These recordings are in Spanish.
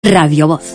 Radio Voz.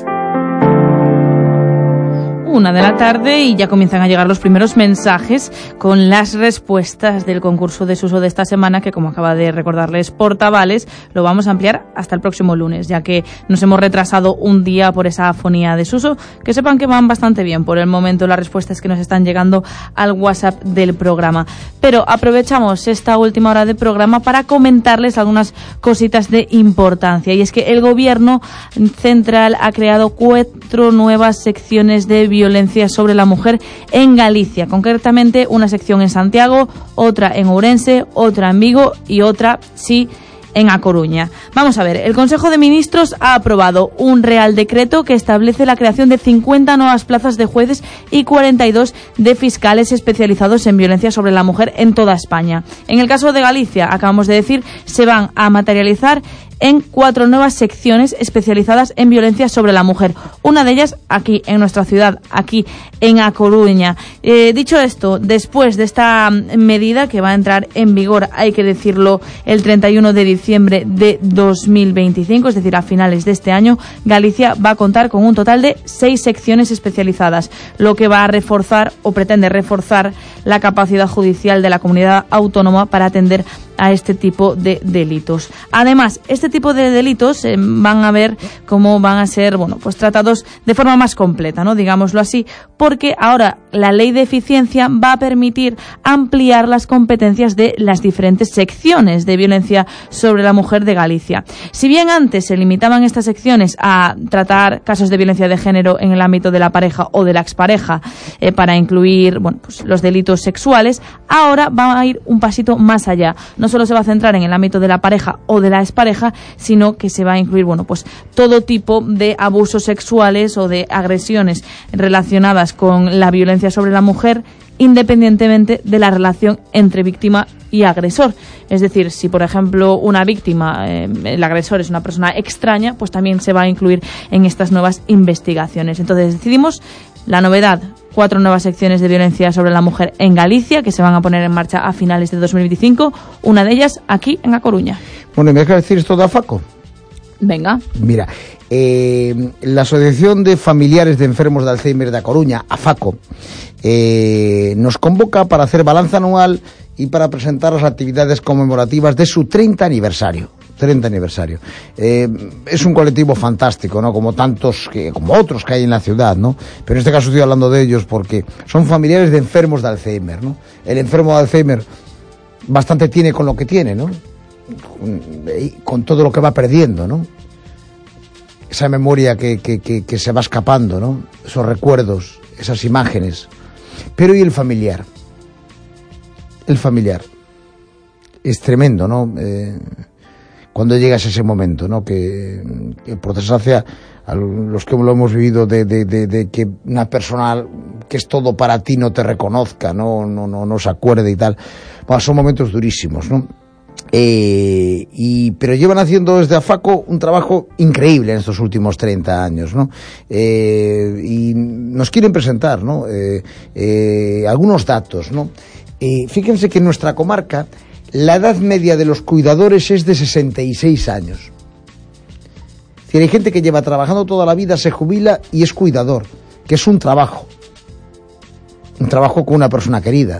1 de la tarde y ya comienzan a llegar los primeros mensajes con las respuestas del concurso de Suso de esta semana, que, como acaba de recordarles Portavales, lo vamos a ampliar hasta el próximo lunes, ya que nos hemos retrasado un día por esa afonía de Suso. Que sepan que van bastante bien por el momento las respuestas que nos están llegando al WhatsApp del programa. Pero aprovechamos esta última hora de programa para comentarles algunas cositas de importancia, y es que el Gobierno Central ha creado 4 nuevas secciones de violencia sobre la mujer en Galicia, concretamente una sección en Santiago, otra en Ourense, otra en Vigo y otra, sí, en A Coruña. Vamos a ver, el Consejo de Ministros ha aprobado un Real Decreto que establece la creación de 50 nuevas plazas de jueces y 42 de fiscales especializados en violencia sobre la mujer en toda España. En el caso de Galicia, acabamos de decir, se van a materializar en 4 nuevas secciones especializadas en violencia sobre la mujer. Una de ellas aquí en nuestra ciudad, aquí en A Coruña. Dicho esto, después de esta medida que va a entrar en vigor, hay que decirlo, el 31 de diciembre de 2025, es decir, a finales de este año, Galicia va a contar con un total de 6 secciones especializadas, lo que va a reforzar o pretende reforzar la capacidad judicial de la comunidad autónoma para atender a este tipo de delitos. Además, este tipo de delitos van a ver cómo van a ser, pues tratados de forma más completa, ¿no? Digámoslo así, porque ahora la ley de eficiencia va a permitir ampliar las competencias de las diferentes secciones de violencia sobre la mujer de Galicia. Si bien antes se limitaban estas secciones a tratar casos de violencia de género en el ámbito de la pareja o de la expareja, para incluir, pues los delitos sexuales, ahora va a ir un pasito más allá. No solo se va a centrar en el ámbito de la pareja o de la expareja, sino que se va a incluir, pues todo tipo de abusos sexuales o de agresiones relacionadas con la violencia sobre la mujer, independientemente de la relación entre víctima y agresor. Es decir, si por ejemplo una víctima, el agresor es una persona extraña, pues también se va a incluir en estas nuevas investigaciones. Entonces decidimos la novedad: 4 nuevas secciones de violencia sobre la mujer en Galicia, que se van a poner en marcha a finales de 2025, una de ellas aquí en A Coruña. Bueno, ¿me dejas decir esto de AFACO? Venga. Mira, la Asociación de Familiares de Enfermos de Alzheimer de A Coruña, AFACO, nos convoca para hacer balance anual y para presentar las actividades conmemorativas de su 30 aniversario. 30 aniversario. Es un colectivo fantástico, ¿no? Como tantos, como otros que hay en la ciudad, ¿no? Pero en este caso estoy hablando de ellos porque son familiares de enfermos de Alzheimer, ¿no? El enfermo de Alzheimer bastante tiene con lo que tiene, ¿no? Con todo lo que va perdiendo, ¿no? Esa memoria que se va escapando, ¿no? Esos recuerdos, esas imágenes. Pero ¿y el familiar? El familiar. Es tremendo, ¿no? Cuando llegas a ese momento, ¿no? Que por desgracia, a los que lo hemos vivido, de que una persona que es todo para ti no te reconozca, no se acuerde y tal. Bueno, son momentos durísimos, ¿no? Pero llevan haciendo desde AFACO un trabajo increíble en estos últimos 30 años, ¿no? Y nos quieren presentar, ¿no? Algunos datos, ¿no? Fíjense que en nuestra comarca la edad media de los cuidadores es de 66 años. Es decir, hay gente que lleva trabajando toda la vida, se jubila y es cuidador, que es un trabajo con una persona querida.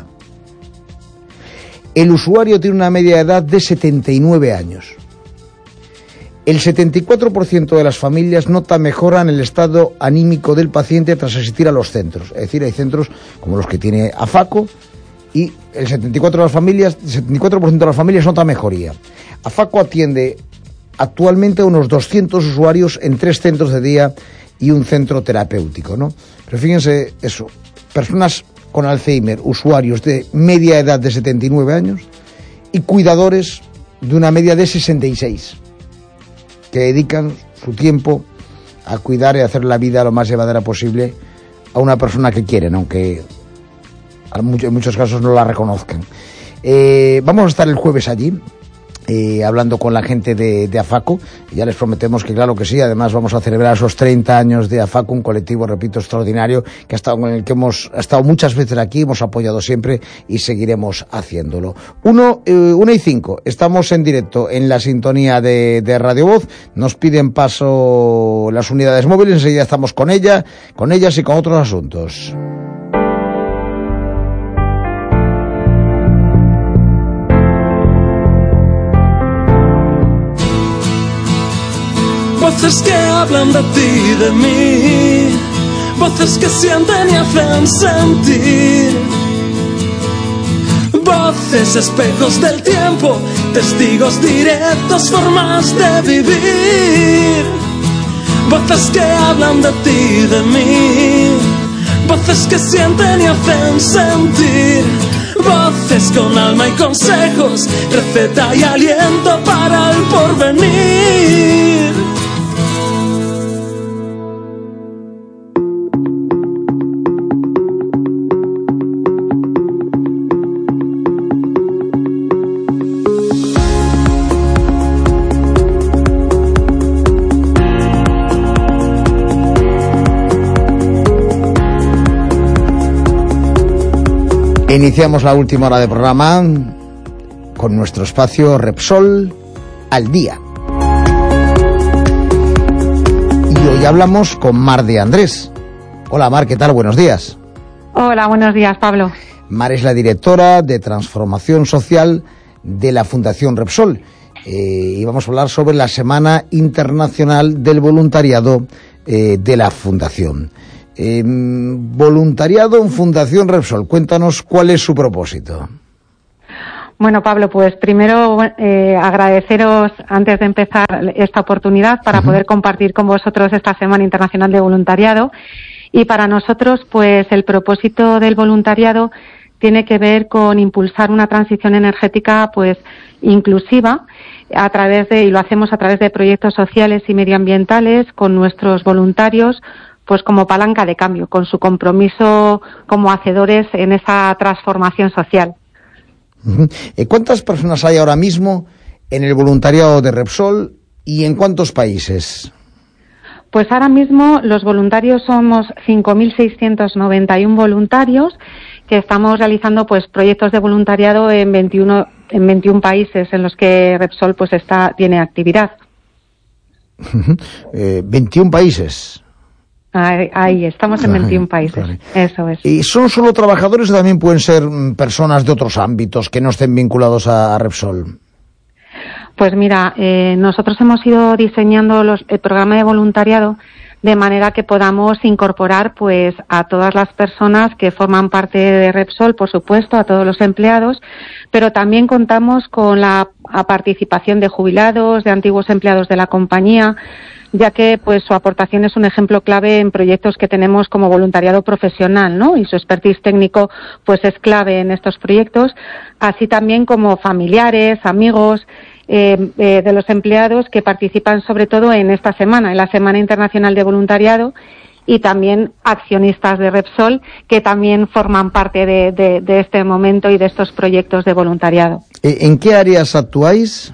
El usuario tiene una media edad de 79 años. El 74% de las familias nota mejora en el estado anímico del paciente tras asistir a los centros. Es decir, hay centros como los que tiene AFACO y el 74% de las familias nota mejoría. AFACO atiende actualmente a unos 200 usuarios en 3 centros de día y un centro terapéutico, ¿no? Pero fíjense eso, personas con Alzheimer, usuarios de media edad de 79 años y cuidadores de una media de 66, que dedican su tiempo a cuidar y a hacer la vida lo más llevadera posible a una persona que quieren, aunque en muchos casos no la reconozcan. Vamos a estar el jueves allí, hablando con la gente de AFACO. Ya les prometemos que claro que sí, además vamos a celebrar esos 30 años de AFACO, un colectivo, repito, extraordinario, que ha estado, con el que hemos estado muchas veces aquí, hemos apoyado siempre y seguiremos haciéndolo. 1:05, estamos en directo en la sintonía de Radio Voz, nos piden paso las unidades móviles, enseguida estamos con ellas y con otros asuntos. Voces que hablan de ti y de mí, voces que sienten y hacen sentir, voces espejos del tiempo, testigos directos, formas de vivir, voces que hablan de ti y de mí, voces que sienten y hacen sentir, voces con alma y consejos, receta y aliento para el porvenir. Iniciamos la última hora de programa con nuestro espacio Repsol al día. Y hoy hablamos con Mar de Andrés. Hola Mar, ¿qué tal? Buenos días. Hola, buenos días, Pablo. Mar es la directora de Transformación Social de la Fundación Repsol. Y vamos a hablar sobre la Semana Internacional del Voluntariado de la Fundación. Voluntariado en Fundación Repsol, cuéntanos cuál es su propósito. Bueno, Pablo, pues primero agradeceros antes de empezar esta oportunidad para poder compartir con vosotros esta Semana Internacional de Voluntariado. Y para nosotros, pues el propósito del voluntariado tiene que ver con impulsar una transición energética pues inclusiva y lo hacemos a través de proyectos sociales y medioambientales con nuestros voluntarios, pues como palanca de cambio, con su compromiso como hacedores en esa transformación social. ¿Cuántas personas hay ahora mismo en el voluntariado de Repsol y en cuántos países? Pues ahora mismo los voluntarios somos 5.691 voluntarios que estamos realizando pues proyectos de voluntariado en 21 países en los que Repsol pues tiene actividad. 21 países. Ahí estamos en 21 países, claro. Eso es. ¿Y son solo trabajadores o también pueden ser personas de otros ámbitos que no estén vinculados a Repsol? Pues mira, nosotros hemos ido diseñando el programa de voluntariado de manera que podamos incorporar pues a todas las personas que forman parte de Repsol, por supuesto, a todos los empleados, pero también contamos con la participación de jubilados, de antiguos empleados de la compañía, ya que pues su aportación es un ejemplo clave en proyectos que tenemos como voluntariado profesional, ¿no? Y su expertise técnico pues es clave en estos proyectos, así también como familiares, amigos de los empleados que participan sobre todo en esta semana, en la Semana Internacional de Voluntariado, y también accionistas de Repsol que también forman parte de este momento y de estos proyectos de voluntariado. ¿En qué áreas actuáis?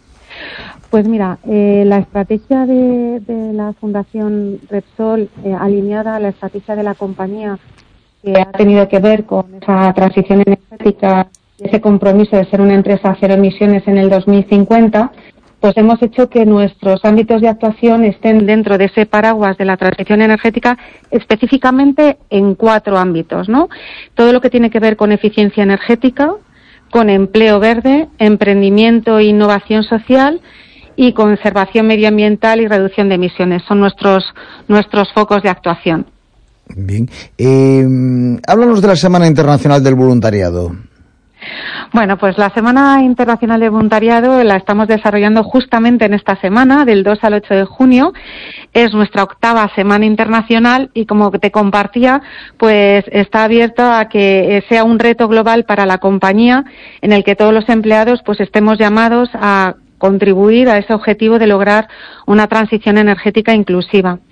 Pues mira, la estrategia de la Fundación Repsol, alineada a la estrategia de la compañía, que ha tenido que ver con esa transición energética y ese compromiso de ser una empresa cero emisiones en el 2050, pues hemos hecho que nuestros ámbitos de actuación estén dentro de ese paraguas de la transición energética, específicamente en 4 ámbitos, ¿no? Todo lo que tiene que ver con eficiencia energética, con empleo verde, emprendimiento e innovación social y conservación medioambiental y reducción de emisiones. Son nuestros focos de actuación. Bien. Háblanos de la Semana Internacional del Voluntariado. Bueno, pues la Semana Internacional de Voluntariado la estamos desarrollando justamente en esta semana, del 2 al 8 de junio. Es nuestra 8ª Semana Internacional y, como te compartía, pues está abierta a que sea un reto global para la compañía en el que todos los empleados pues estemos llamados a contribuir a ese objetivo de lograr una transición energética inclusiva.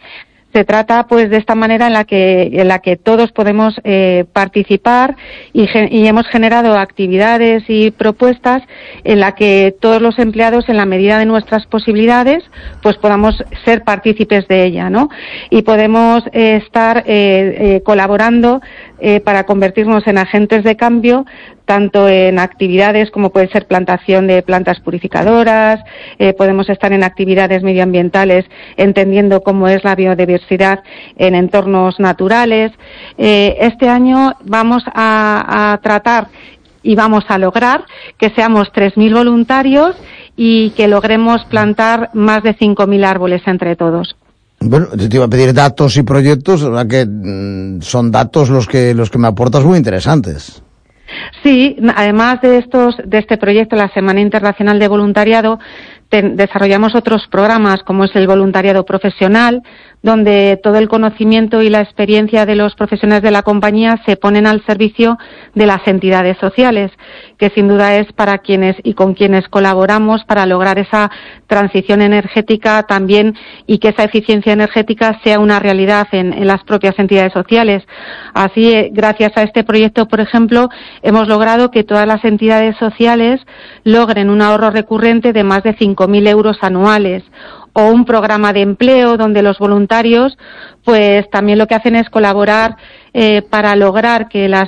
Se trata pues de esta manera en la que todos podemos participar y hemos generado actividades y propuestas en la que todos los empleados, en la medida de nuestras posibilidades, pues podamos ser partícipes de ella, ¿no? Y podemos estar colaborando para convertirnos en agentes de cambio, tanto en actividades como puede ser plantación de plantas purificadoras, podemos estar en actividades medioambientales entendiendo cómo es la biodiversidad en entornos naturales. Este año vamos a tratar y vamos a lograr que seamos 3.000 voluntarios y que logremos plantar más de 5.000 árboles entre todos. Bueno, te iba a pedir datos y proyectos, la verdad que son datos los que me aportas muy interesantes. Sí, además de este proyecto, la Semana Internacional de Voluntariado, desarrollamos otros programas como es el voluntariado profesional, donde todo el conocimiento y la experiencia de los profesionales de la compañía se ponen al servicio de las entidades sociales, que sin duda es para quienes y con quienes colaboramos para lograr esa transición energética también y que esa eficiencia energética sea una realidad en las propias entidades sociales. Así, gracias a este proyecto, por ejemplo, hemos logrado que todas las entidades sociales logren un ahorro recurrente de más de 5.000 euros anuales, o un programa de empleo donde los voluntarios pues también lo que hacen es colaborar para lograr que las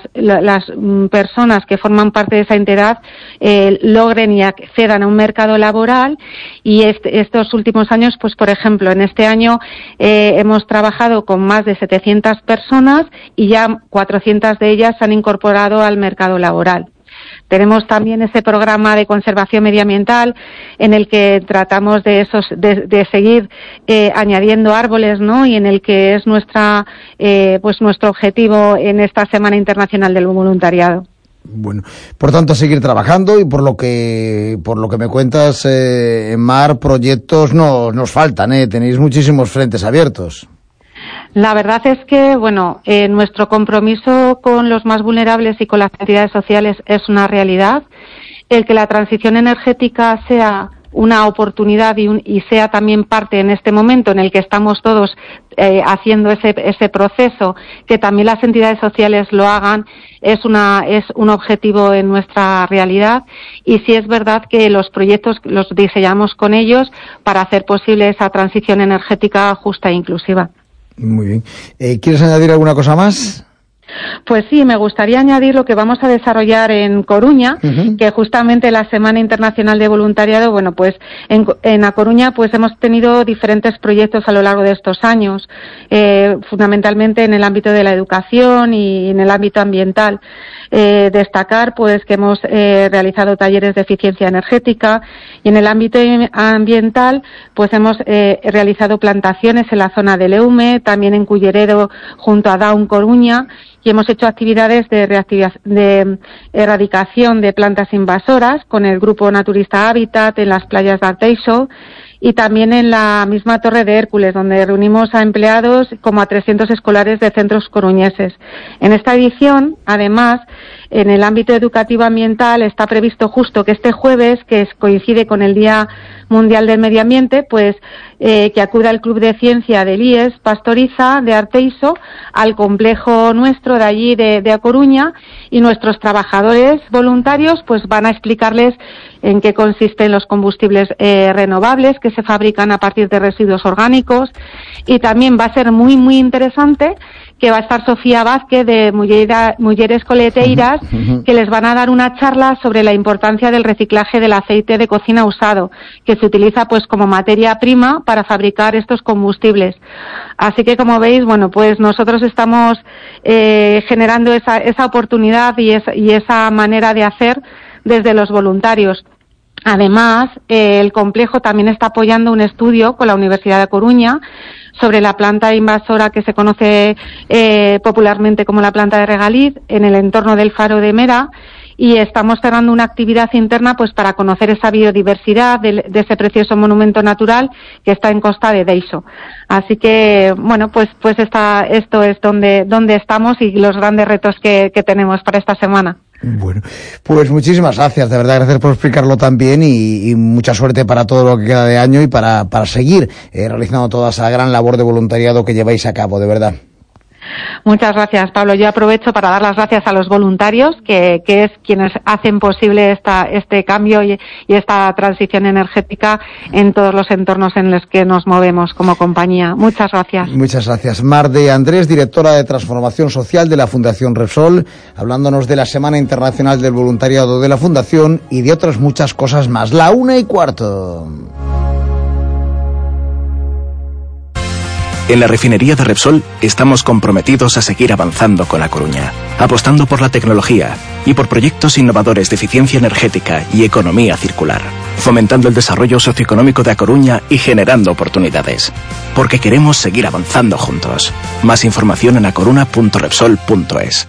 personas que forman parte de esa entidad logren y accedan a un mercado laboral. Y estos últimos años, pues por ejemplo, en este año hemos trabajado con más de 700 personas y ya 400 de ellas se han incorporado al mercado laboral. Tenemos también ese programa de conservación medioambiental en el que tratamos de seguir añadiendo árboles, ¿no? Y en el que es nuestro objetivo en esta Semana Internacional del Voluntariado. Bueno, por tanto, a seguir trabajando y por lo que me cuentas, Mar, proyectos no nos faltan, tenéis muchísimos frentes abiertos. La verdad es que, nuestro compromiso con los más vulnerables y con las entidades sociales es una realidad. El que la transición energética sea una oportunidad y sea también parte en este momento en el que estamos todos haciendo ese proceso, que también las entidades sociales lo hagan, es un objetivo en nuestra realidad. Y sí es verdad que los proyectos los diseñamos con ellos para hacer posible esa transición energética justa e inclusiva. Muy bien. ¿Quieres añadir alguna cosa más? Pues sí, me gustaría añadir lo que vamos a desarrollar en Coruña, que justamente la Semana Internacional de Voluntariado, en A Coruña pues hemos tenido diferentes proyectos a lo largo de estos años, fundamentalmente en el ámbito de la educación y en el ámbito ambiental. Destacar pues que hemos realizado talleres de eficiencia energética y en el ámbito ambiental pues hemos realizado plantaciones en la zona de Leume, también en Culleredo junto a Daun Coruña, y hemos hecho actividades de erradicación de plantas invasoras con el grupo naturista Hábitat en las playas de Arteixo y también en la misma Torre de Hércules, donde reunimos a empleados como a 300 escolares de centros coruñeses. En esta edición, además, en el ámbito educativo ambiental está previsto justo que este jueves, que coincide con el Día Mundial del Medio Ambiente, que acuda el Club de Ciencia del IES Pastoriza de Arteixo al complejo nuestro de allí de A Coruña, y nuestros trabajadores voluntarios pues van a explicarles en qué consisten los combustibles renovables que se fabrican a partir de residuos orgánicos. Y también va a ser muy muy interesante que va a estar Sofía Vázquez de Mujeres Coleteiras, que les van a dar una charla sobre la importancia del reciclaje del aceite de cocina usado, que se utiliza pues como materia prima para fabricar estos combustibles. Así que, como veis, pues nosotros estamos generando esa oportunidad y esa manera de hacer desde los voluntarios. Además, el complejo también está apoyando un estudio con la Universidad de Coruña sobre la planta invasora que se conoce popularmente como la planta de Regaliz en el entorno del Faro de Mera, y estamos cerrando una actividad interna pues para conocer esa biodiversidad de ese precioso monumento natural que está en Costa de Deixo. Así que, esto es donde estamos y los grandes retos que tenemos para esta semana. Bueno, pues muchísimas gracias, de verdad, gracias por explicarlo tan bien y mucha suerte para todo lo que queda de año y para seguir realizando toda esa gran labor de voluntariado que lleváis a cabo, de verdad. Muchas gracias, Pablo. Yo aprovecho para dar las gracias a los voluntarios, que es quienes hacen posible este cambio y esta transición energética en todos los entornos en los que nos movemos como compañía. Muchas gracias. Muchas gracias. Mar de Andrés, directora de Transformación Social de la Fundación Repsol, hablándonos de la Semana Internacional del Voluntariado de la Fundación y de otras muchas cosas más. 1:15. En la refinería de Repsol estamos comprometidos a seguir avanzando con A Coruña, apostando por la tecnología y por proyectos innovadores de eficiencia energética y economía circular, fomentando el desarrollo socioeconómico de A Coruña y generando oportunidades. Porque queremos seguir avanzando juntos. Más información en acoruna.repsol.es.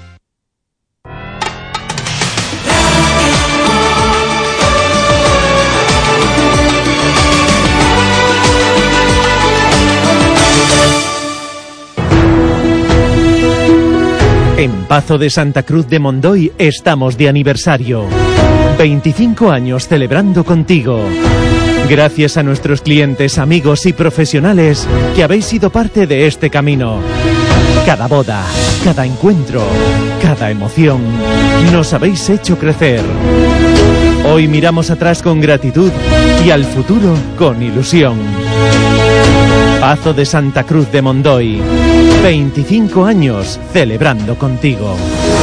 En Pazo de Santa Cruz de Mondoy estamos de aniversario. 25 años celebrando contigo. Gracias a nuestros clientes, amigos y profesionales que habéis sido parte de este camino. Cada boda, cada encuentro, cada emoción, nos habéis hecho crecer. Hoy miramos atrás con gratitud y al futuro con ilusión. Pazo de Santa Cruz de Mondoy. 25 años celebrando contigo.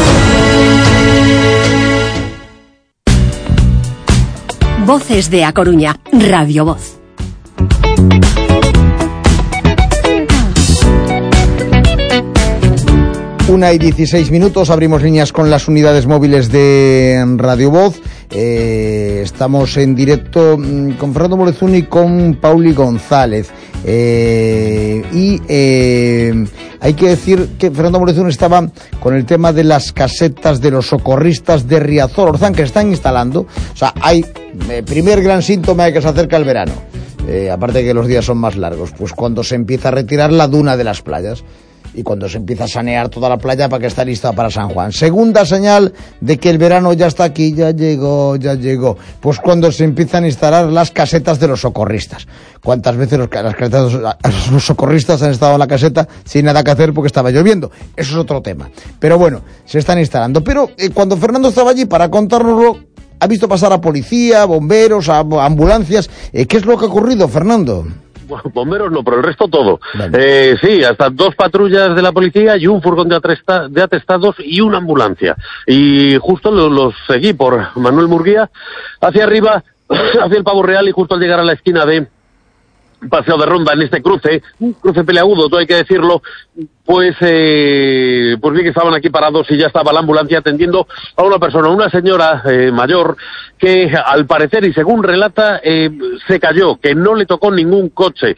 Voces de A Coruña, Radio Voz. Una y 16 minutos, abrimos líneas con las unidades móviles de Radio Voz. Estamos en directo con Fernando Morezún y con Pauli González. Hay que decir que Fernando Morezún estaba con el tema de las casetas de los socorristas de Riazor Orzán, que están instalando. O sea, hay primer gran síntoma de que se acerca el verano. Aparte de que los días son más largos, pues cuando se empieza a retirar la duna de las playas. Y cuando se empieza a sanear toda la playa para que esté lista para San Juan. Segunda señal de que el verano ya está aquí, ya llegó. Pues cuando se empiezan a instalar las casetas de los socorristas. ¿Cuántas veces los socorristas han estado en la caseta sin nada que hacer porque estaba lloviendo? Eso es otro tema. Pero bueno, se están instalando. Pero cuando Fernando estaba allí para contárnoslo, ha visto pasar a policía, bomberos, a ambulancias. ¿Qué es lo que ha ocurrido, Fernando? Bomberos no, pero el resto todo. Sí, hasta 2 patrullas de la policía y un furgón de atestados y una ambulancia. Y justo los seguí por Manuel Murguía hacia arriba, hacia el Pavo Real, y justo al llegar a la esquina de Paseo de Ronda, en este cruce, un cruce peleagudo, todo hay que decirlo, pues vi que estaban aquí parados y ya estaba la ambulancia atendiendo a una persona, una señora mayor, que al parecer, y según relata, se cayó, que no le tocó ningún coche.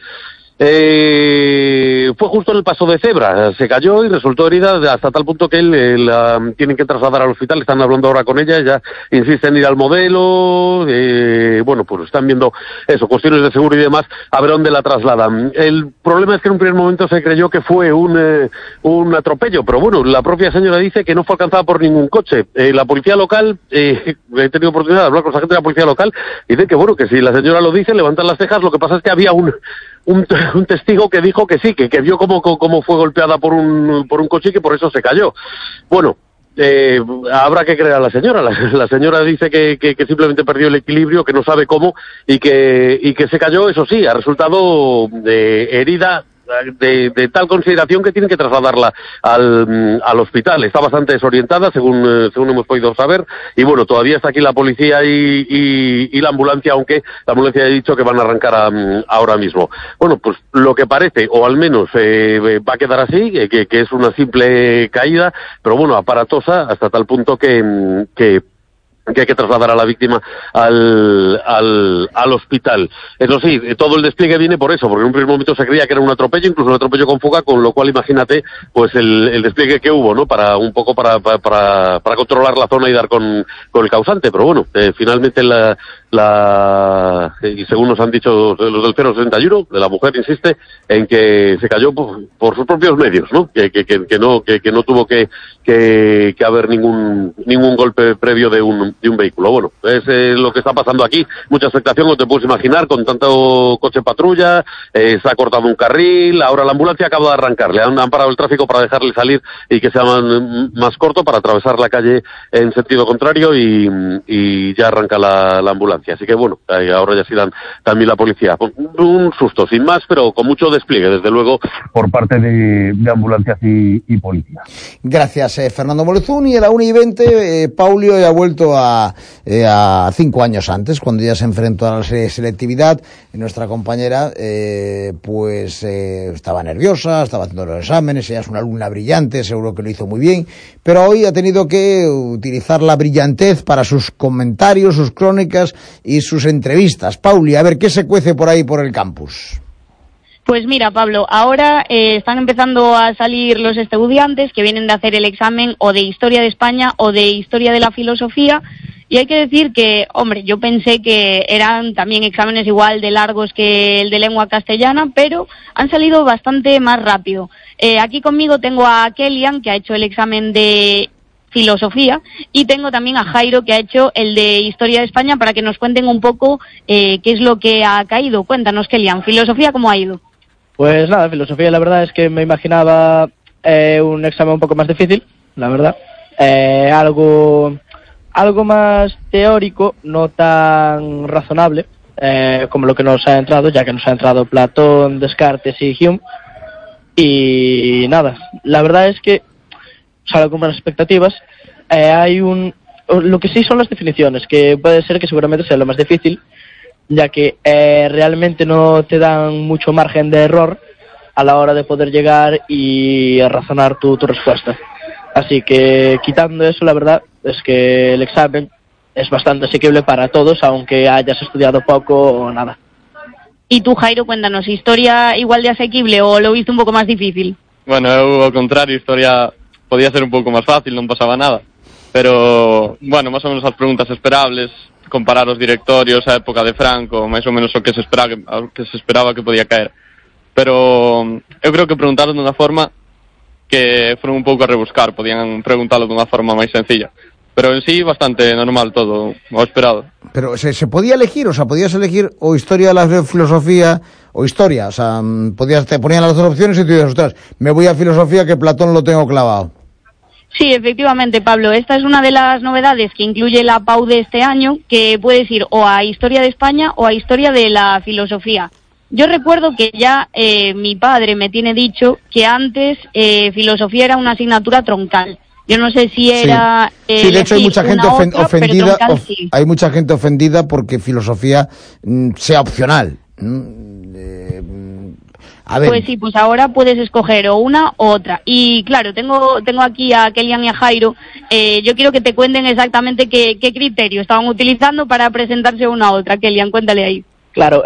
Fue justo en el paso de cebra, se cayó y resultó herida hasta tal punto que la tienen que trasladar al hospital. Están hablando ahora con ella, ella insiste en ir al modelo, bueno, pues están viendo eso, cuestiones de seguro y demás, a ver dónde la trasladan. El problema es que en un primer momento se creyó que fue un atropello, pero bueno, la propia señora dice que no fue alcanzada por ningún coche. La policía local, he tenido oportunidad de hablar con los agentes de la policía local, y dicen que bueno, que si la señora lo dice, levantan las cejas. Lo que pasa es que había un testigo que dijo que sí, que vio cómo fue golpeada por un coche y que por eso se cayó. Bueno, habrá que creer a la señora. La señora dice que simplemente perdió el equilibrio, que no sabe cómo, y que se cayó. Eso sí, ha resultado herida de tal consideración que tienen que trasladarla al hospital. Está bastante desorientada, según hemos podido saber, y bueno, todavía está aquí la policía y la ambulancia, aunque la ambulancia ha dicho que van a arrancar ahora mismo. Bueno, pues lo que parece, o al menos va a quedar así, que es una simple caída, pero bueno, aparatosa hasta tal punto que que hay que trasladar a la víctima al hospital. Eso sí, todo el despliegue viene por eso, porque en un primer momento se creía que era un atropello, incluso un atropello con fuga, con lo cual imagínate pues el despliegue que hubo, ¿no? Para un poco para controlar la zona y dar con el causante, pero bueno, finalmente y según nos han dicho los del 061, de la mujer insiste en que se cayó por sus propios medios, ¿no? Que no tuvo que haber ningún golpe previo de un vehículo. Bueno, es lo que está pasando aquí. Mucha expectación, no te puedes imaginar, con tanto coche patrulla, se ha cortado un carril, ahora la ambulancia acaba de arrancar, le han parado el tráfico para dejarle salir y que sea más corto para atravesar la calle en sentido contrario y ya arranca la ambulancia. Así que bueno, ahora ya sí dan también la policía. Un susto, sin más, pero con mucho despliegue, desde luego, por parte de ambulancias y policía. Gracias, Fernando Molezún. Y a la 1:20, Paulio ya ha vuelto a 5 años antes, cuando ya se enfrentó a la selectividad. Nuestra compañera estaba nerviosa, estaba haciendo los exámenes, ella es una alumna brillante, seguro que lo hizo muy bien, pero hoy ha tenido que utilizar la brillantez para sus comentarios, sus crónicas y sus entrevistas. Pauli, a ver, ¿qué se cuece por ahí por el campus? Pues mira, Pablo, ahora están empezando a salir los estudiantes que vienen de hacer el examen o de Historia de España o de Historia de la Filosofía, y hay que decir que, hombre, yo pensé que eran también exámenes igual de largos que el de lengua castellana, pero han salido bastante más rápido. Aquí conmigo tengo a Kellyan, que ha hecho el examen de Filosofía, y tengo también a Jairo, que ha hecho el de Historia de España, para que nos cuenten un poco qué es lo que ha caído. Cuéntanos, Kellyan, ¿Filosofía cómo ha ido? Pues nada, Filosofía la verdad es que me imaginaba un examen un poco más difícil, la verdad. Algo más teórico, no tan razonable como lo que nos ha entrado, ya que nos ha entrado Platón, Descartes y Hume. Y nada, la verdad es que salgo con buenas expectativas. Lo que sí son las definiciones, que puede ser que seguramente sea lo más difícil, ya que realmente no te dan mucho margen de error a la hora de poder llegar y razonar tu respuesta. Así que, quitando eso, la verdad es que el examen es bastante asequible para todos, aunque hayas estudiado poco o nada. Y tú, Jairo, cuéntanos, ¿Historia igual de asequible o lo viste un pouco máis difícil? Bueno, eu, ao contrario, Historia podía ser un pouco máis fácil, non pasaba nada. Pero, bueno, máis ou menos as preguntas esperables, comparar os directorios á época de Franco, máis ou menos o que se esperaba que podía caer. Pero eu creo que preguntaron dunha forma que foron un pouco a rebuscar, podían preguntalo dunha forma máis sencilla. Pero en sí, bastante normal todo, o esperado. Pero se podía elegir, o sea, podías elegir o Historia de la Filosofía o Historia, o sea, te ponían las dos opciones y tú dices, ostras, me voy a Filosofía que Platón lo tengo clavado. Sí, efectivamente, Pablo, esta es una de las novedades que incluye la PAU de este año, que puedes ir o a Historia de España o a Historia de la Filosofía. Yo recuerdo que ya mi padre me tiene dicho que antes Filosofía era una asignatura troncal. Yo no sé si era... Sí, de hecho hay mucha gente ofendida, sí. Hay mucha gente ofendida porque Filosofía sea opcional. A ver. Pues sí, pues ahora puedes escoger o una u otra. Y claro, tengo aquí a Kellyan y a Jairo. Yo quiero que te cuenten exactamente qué criterio estaban utilizando para presentarse una u otra. Kellyan, cuéntale ahí. Claro,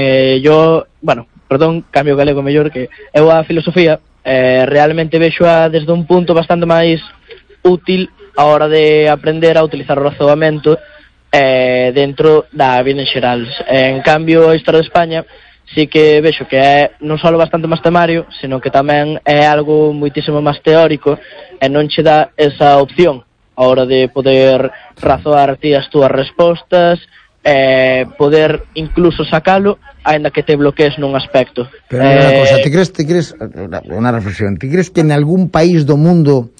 cambio galego mellor, que eu a Filosofía realmente vexoa desde un punto bastante máis útil a hora de aprender a utilizar o razoamento dentro da vida en xeral. En cambio, a Historia de España sí que vexo que é non só bastante máis temario, senón que tamén é algo moitísimo máis teórico e non che dá esa opción a hora de poder razoar ti as túas respostas, poder incluso sacalo aínda que te bloquees nun aspecto. Pero unha cosa, ti crees unha reflexión, ti crees que en algún país do mundo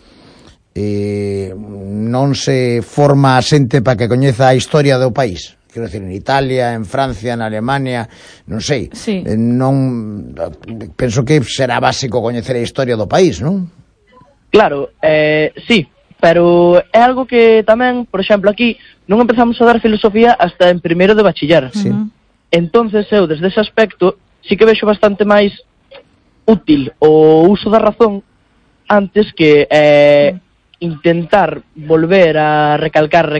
non se forma a xente para que coñeza a historia do país? Quero decir, en Italia, en Francia, en Alemania, non sei. Sí. Penso que será básico coñecer a historia do país, non? Claro, sí, pero é algo que tamén, por exemplo, aquí non empezamos a dar filosofía hasta en primeiro de bachiller. Sí. Entonces eu, desde ese aspecto, sí que vexo bastante máis útil o uso da razón antes que intentar volver a recalcar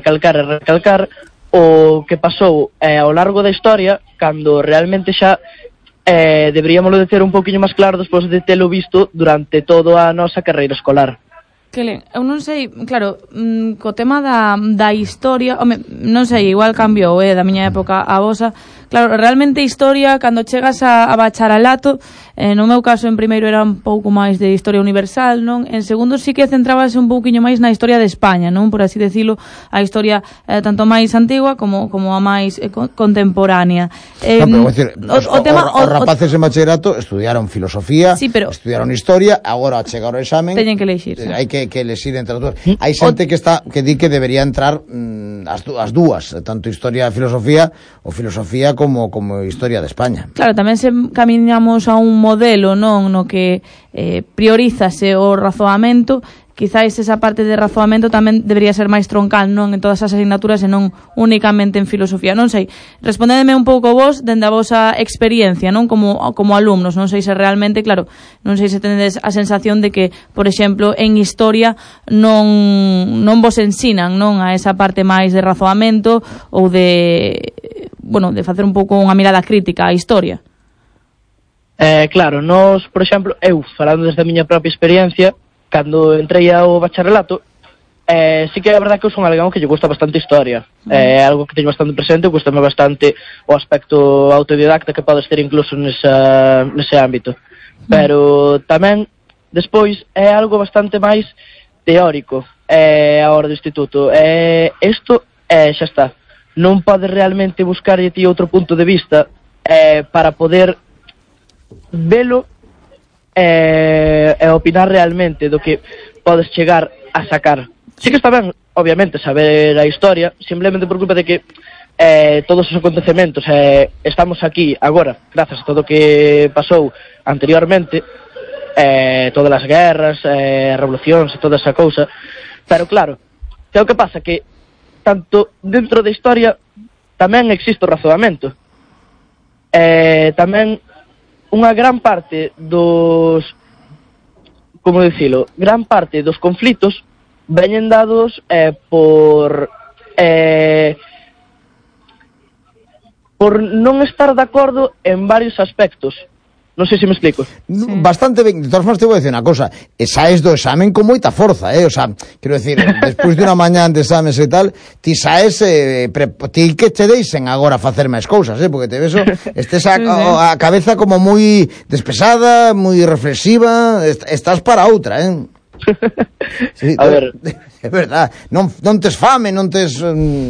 o que pasou ao largo da historia, cando realmente xa deberíamos de ter un poquinho máis claro despois de telo visto durante toda a nosa carreira escolar. Eu non sei, claro, co tema da historia, non sei, igual cambiou da miña época a vosa. Claro, realmente historia, cando chegas a bacharelato, no meu caso en primeiro era un pouco máis de historia universal, non? En segundo sí que centrábase un pouquiño máis na historia de España, non? Por así decirlo, a historia tanto máis antigua como a máis contemporánea. No, pero, decir, os rapaces en bachillerato estudiaron filosofía, sí, pero estudiaron historia, agora chega o examen, teñen que elexir, hai que elexir entre as dúas. Hai xente que di que debería entrar as dúas, tanto historia e filosofía, ou filosofía como historia de España. Claro, tamén se camiñamos a un modelo, non, no que priorízase o razoamento. Quizáis esa parte de razoamento tamén debería ser máis troncal, non, en todas as asignaturas e non únicamente en filosofía. Non sei, respondedeme un pouco vos dende a vosa experiencia, non, como alumnos. Non sei se realmente, claro, non sei se tenedes a sensación de que, por exemplo, en historia non vos ensinan, non, a esa parte máis de razoamento ou de facer un pouco unha mirada crítica á historia. Claro, nós, por exemplo, eu, falando desde a miña propia experiencia, cando entrei ao bacharelato, sí que é verdade que eu son alguén que lle gusta bastante historia. É algo que teño bastante presente, gustame bastante o aspecto autodidacta que podes ter incluso nese ámbito. Pero tamén, despois, é algo bastante máis teórico a hora do instituto. Isto xa está. Non podes realmente buscar ti outro punto de vista para poder velo e opinar realmente do que podes chegar a sacar. Sí que está ben, obviamente, saber a historia, simplemente por culpa de que todos os acontecementos estamos aquí agora, grazas a todo o que pasou anteriormente, todas as guerras, revolucións e toda esa cousa, pero claro, que é o que pasa, que tanto dentro da historia tamén existe o razoamento. Tamén unha gran parte dos, como dicilo, gran parte dos conflitos veñen dados por non estar de acordo en varios aspectos. Non sei se me explico. Sí. Bastante ben. De todas formas, te vou dicir unha cosa. Saes do examen con moita forza, O sea, quero decir, despois de unha mañá de exames e tal, ti saes, ti que te deixen agora facer máis cousas, Porque te ves, estes a cabeza como moi despesada, moi reflexiva, estás para outra, Sí, a ver. É verdad. Non tes fame, non tes...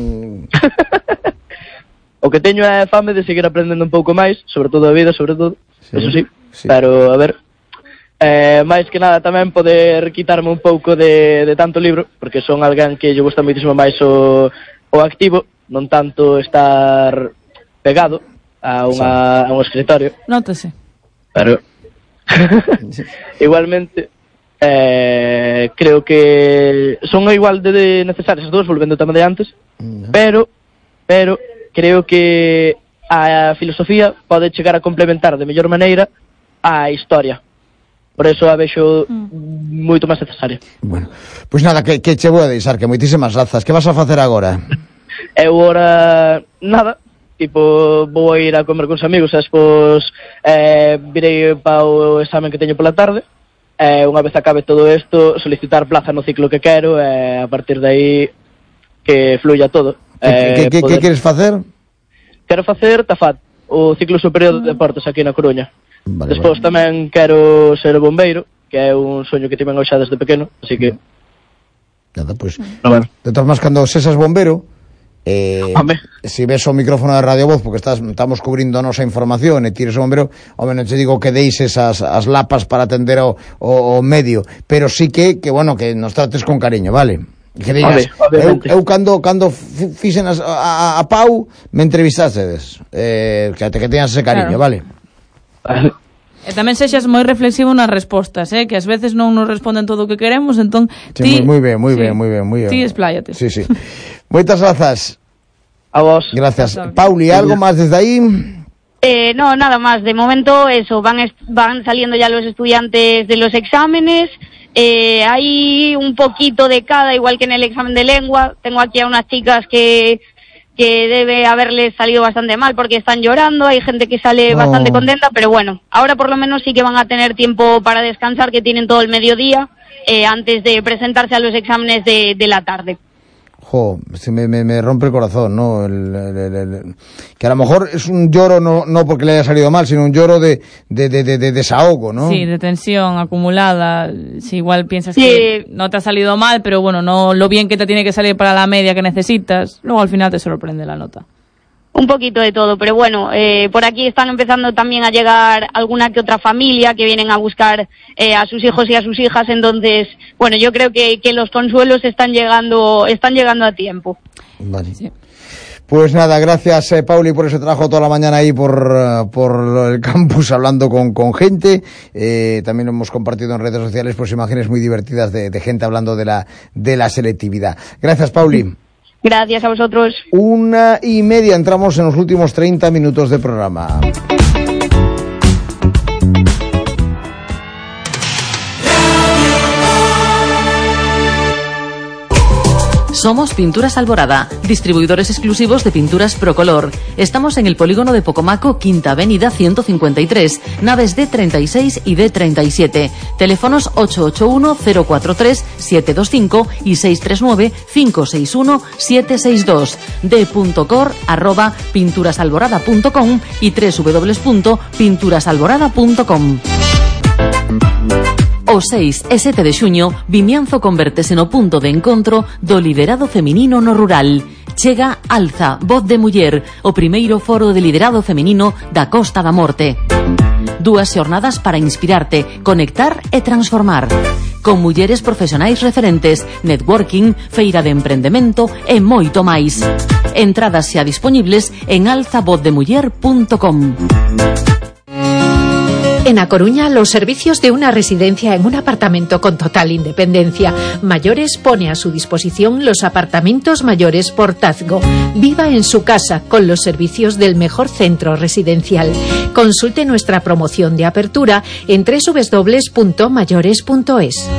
O que teño é fame de seguir aprendendo un pouco máis, sobre todo a vida, sobre todo. Sí, eso sí, pero a ver, máis que nada tamén poder quitarme un pouco de tanto libro, porque son alguén que lle gusta moitísimo máis o activo, non tanto estar pegado a un escritorio. Nótese. Pero igualmente creo que son igual de necesarias as dúas, volvendo ao tema de antes, pero creo que a filosofía pode chegar a complementar de mellor maneira a historia. Por eso a vexo moito máis necesaria. Bueno, pois nada, que che vou a deixar, que moitísimas grazas. Que vas a facer agora? Eu agora, nada, tipo, vou a ir a comer con os amigos, e despois virei para o examen que teño pola tarde, unha vez acabe todo isto, solicitar plaza no ciclo que quero, e a partir de aí que fluya todo. Que queres facer? Quero facer TAFAT, o ciclo superior de deportes aquí na Coruña. Despois tamén quero ser bombeiro, que é un soño que tiven xa desde pequeno, así que... Nada, pois... De todas maneras, cando sesas bombero, se ves o micrófono de Radio Voz, porque estamos cubrindo a nosa información e tires o bombero, non te digo que deixes as lapas para atender o medio, pero sí que nos trates con cariño, vale? Que digas, eu cando fixen a Pau me entrevistastedes, que teñas ese cariño, vale? E tamén sexas moi reflexivo nas respostas, que ás veces non nos responden todo o que queremos, entón ti... Moi ben. Ti espláyate. Sí. Moitas grazas. A vos. Gracias. Pauli, algo máis desde aí? No, nada más. De momento, eso, van saliendo ya los estudiantes de los exámenes. Hay un poquito de cada, igual que en el examen de lengua. Tengo aquí a unas chicas que debe haberles salido bastante mal porque están llorando, hay gente que sale bastante contenta, pero bueno, ahora por lo menos sí que van a tener tiempo para descansar, que tienen todo el mediodía antes de presentarse a los exámenes de la tarde. Jo, me rompe el corazón, ¿no? Que a lo mejor es un lloro no porque le haya salido mal, sino un lloro de desahogo, ¿no? Sí, de tensión acumulada. Si igual piensas que no te ha salido mal, pero bueno, no lo bien que te tiene que salir para la media que necesitas, luego al final te sorprende la nota. Un poquito de todo, pero bueno, por aquí están empezando también a llegar alguna que otra familia que vienen a buscar a sus hijos y a sus hijas, entonces, bueno, yo creo que los consuelos están llegando a tiempo. Vale. Sí. Pues nada, gracias Pauli por ese trabajo toda la mañana ahí por el campus hablando con gente. También lo hemos compartido en redes sociales, pues imágenes muy divertidas de gente hablando de la selectividad. Gracias, Pauli. Gracias a vosotros. 1:30, entramos en los últimos 30 minutos de programa. Somos Pinturas Alborada, distribuidores exclusivos de pinturas Procolor. Estamos en el polígono de Pocomaco, Quinta Avenida 153, naves D36 y D37. Teléfonos 881-043-725 y 639-561-762. d.cor@pinturasalborada.com y www.pinturasalborada.com. O 6 e 7 de xuño, Vimianzo convértese no punto de encontro do liderado feminino no rural. Chega Alza, Voz de Muller, o primeiro foro de liderado feminino da Costa da Morte. 2 xornadas para inspirarte, conectar e transformar. Con mulleres profesionais referentes, networking, feira de emprendemento e moito máis. Entradas xa disponibles en alzavozdemuller.com. En A Coruña, los servicios de una residencia en un apartamento con total independencia. Mayores pone a su disposición los apartamentos mayores Portazgo. Viva en su casa con los servicios del mejor centro residencial. Consulte nuestra promoción de apertura en www.mayores.es.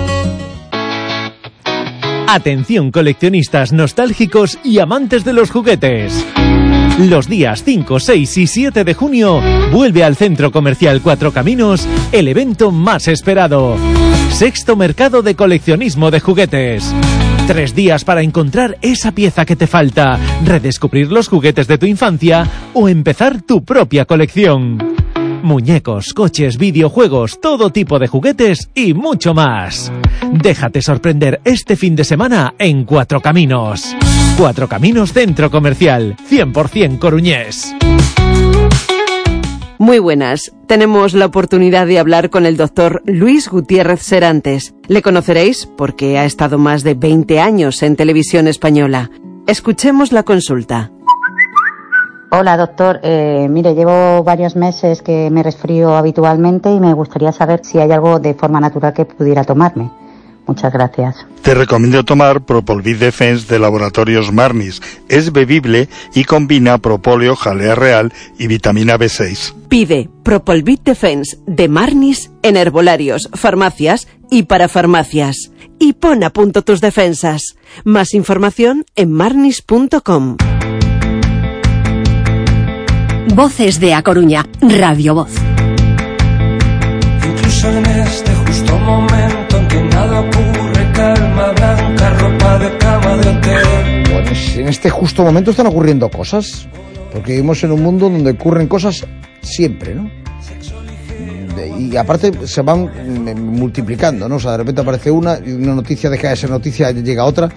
Atención, coleccionistas nostálgicos y amantes de los juguetes. Los días 5, 6 y 7 de junio vuelve al Centro Comercial Cuatro Caminos el evento más esperado. Sexto Mercado de Coleccionismo de Juguetes. 3 días para encontrar esa pieza que te falta, redescubrir los juguetes de tu infancia o empezar tu propia colección. Muñecos, coches, videojuegos, todo tipo de juguetes y mucho más. Déjate sorprender este fin de semana en Cuatro Caminos. Cuatro Caminos Centro Comercial, 100% coruñés. Muy buenas. Tenemos la oportunidad de hablar con el doctor Luis Gutiérrez Serantes. Le conoceréis porque ha estado más de 20 años en Televisión Española. Escuchemos la consulta. Hola, doctor. Mire, llevo varios meses que me resfrío habitualmente y me gustaría saber si hay algo de forma natural que pudiera tomarme. Muchas gracias. Te recomiendo tomar Propolvit Defense de Laboratorios Marnis. Es bebible y combina propóleo, jalea real y vitamina B6. Pide Propolvit Defense de Marnis en herbolarios, farmacias y parafarmacias. Y pon a punto tus defensas. Más información en marnis.com. Voces de A Coruña, Radio Voz. Incluso en este justo momento en que nada ocurre, calma blanca, ropa de cama de hotel. Bueno, en este justo momento están ocurriendo cosas, porque vivimos en un mundo donde ocurren cosas siempre, ¿no? Y aparte se van multiplicando, ¿no? O sea, de repente aparece una y una noticia deja de ser noticia, llega otra.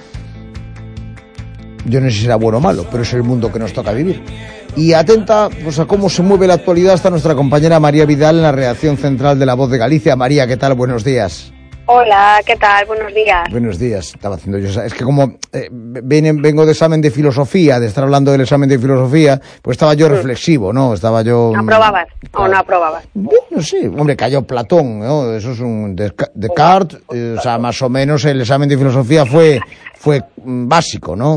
Yo no sé si será bueno o malo, pero es el mundo que nos toca vivir. Y atenta pues a cómo se mueve la actualidad está nuestra compañera María Vidal en la redacción central de La Voz de Galicia. María, ¿qué tal? Buenos días. Hola, ¿qué tal? Buenos días. Buenos días. Estaba haciendo yo, es que como vengo de examen de filosofía, de estar hablando del examen de filosofía, pues estaba yo reflexivo, ¿no? Estaba yo... ¿Aprobabas o no aprobabas? Bueno, sí, hombre, cayó Platón, ¿no? Eso es un Descartes, o sea, más o menos el examen de filosofía fue básico, ¿no?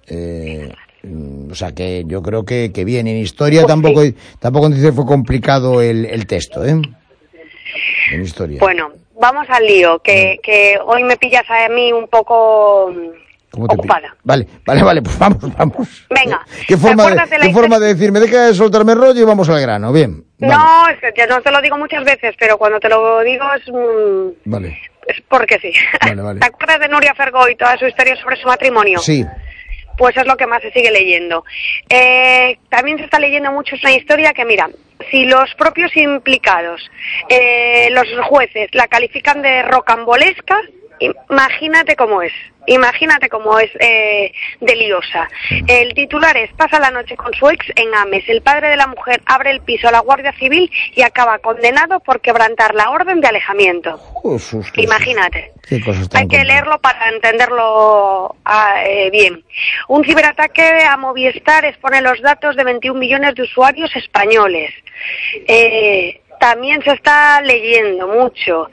O sea que yo creo que bien. En historia tampoco dice fue complicado el texto, ¿eh? En historia. Bueno, vamos al lío, que hoy me pillas a mí un poco ocupada. Vale, pues vamos. Venga. ¿Qué forma de decirme? Deja de soltarme el rollo y vamos al grano, bien. Vale. No, es que yo no te lo digo muchas veces, pero cuando te lo digo es... Vale. Es porque sí. Vale. ¿Te acuerdas de Nuria Fergó y toda su historia sobre su matrimonio? Sí. Pues es lo que más se sigue leyendo. También se está leyendo mucho una historia que, mira, si los propios implicados, los jueces, la califican de rocambolesca, imagínate cómo es de liosa. El titular es: pasa la noche con su ex en Ames. El padre de la mujer abre el piso a la Guardia Civil y acaba condenado por quebrantar la orden de alejamiento. Imagínate. Hay que leerlo para entenderlo bien. Un ciberataque a Movistar expone los datos de 21 millones de usuarios españoles. También se está leyendo mucho.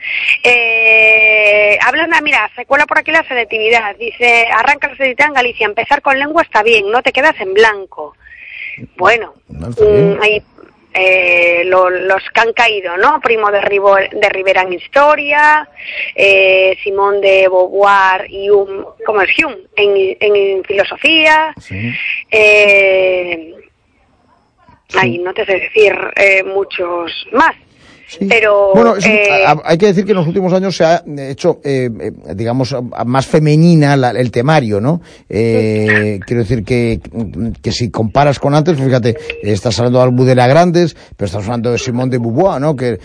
Se cuela por aquí la selectividad. Dice, arranca la selectividad en Galicia. Empezar con lengua está bien, no te quedas en blanco. Bueno, hay los que han caído, ¿no? Primo de Rivera en historia, Simón de Beauvoir y Hume en filosofía. Sí. No te sé decir muchos más. Sí. Pero bueno, hay que decir que en los últimos años se ha hecho, digamos, más femenina el temario, ¿no? Quiero decir que si comparas con antes, fíjate, estás hablando de Almudena Grandes, pero estás hablando de Simone de Beauvoir, ¿no? Que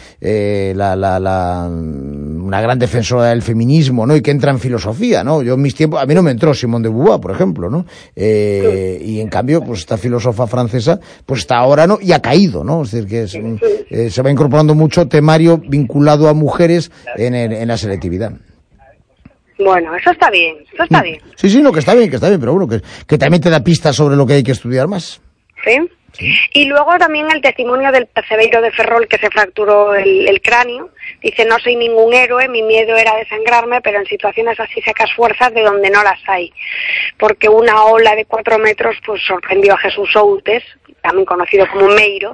una gran defensora del feminismo, ¿no? Y que entra en filosofía, ¿no? Yo en mis tiempos, a mí no me entró Simone de Beauvoir, por ejemplo, ¿no? Y en cambio, pues esta filósofa francesa, pues está ahora, ¿no? Y ha caído, ¿no? Es decir, que se va incorporando mucho temario vinculado a mujeres en la selectividad. Bueno, eso está bien. Sí, no, que está bien, pero bueno, que también te da pistas sobre lo que hay que estudiar más. Sí. Y luego también el testimonio del percebeiro de Ferrol, que se fracturó el cráneo. Dice: no soy ningún héroe, mi miedo era desangrarme, pero en situaciones así sacas fuerzas de donde no las hay. Porque una ola de 4 metros pues sorprendió a Jesús Outes, también conocido como Meiro,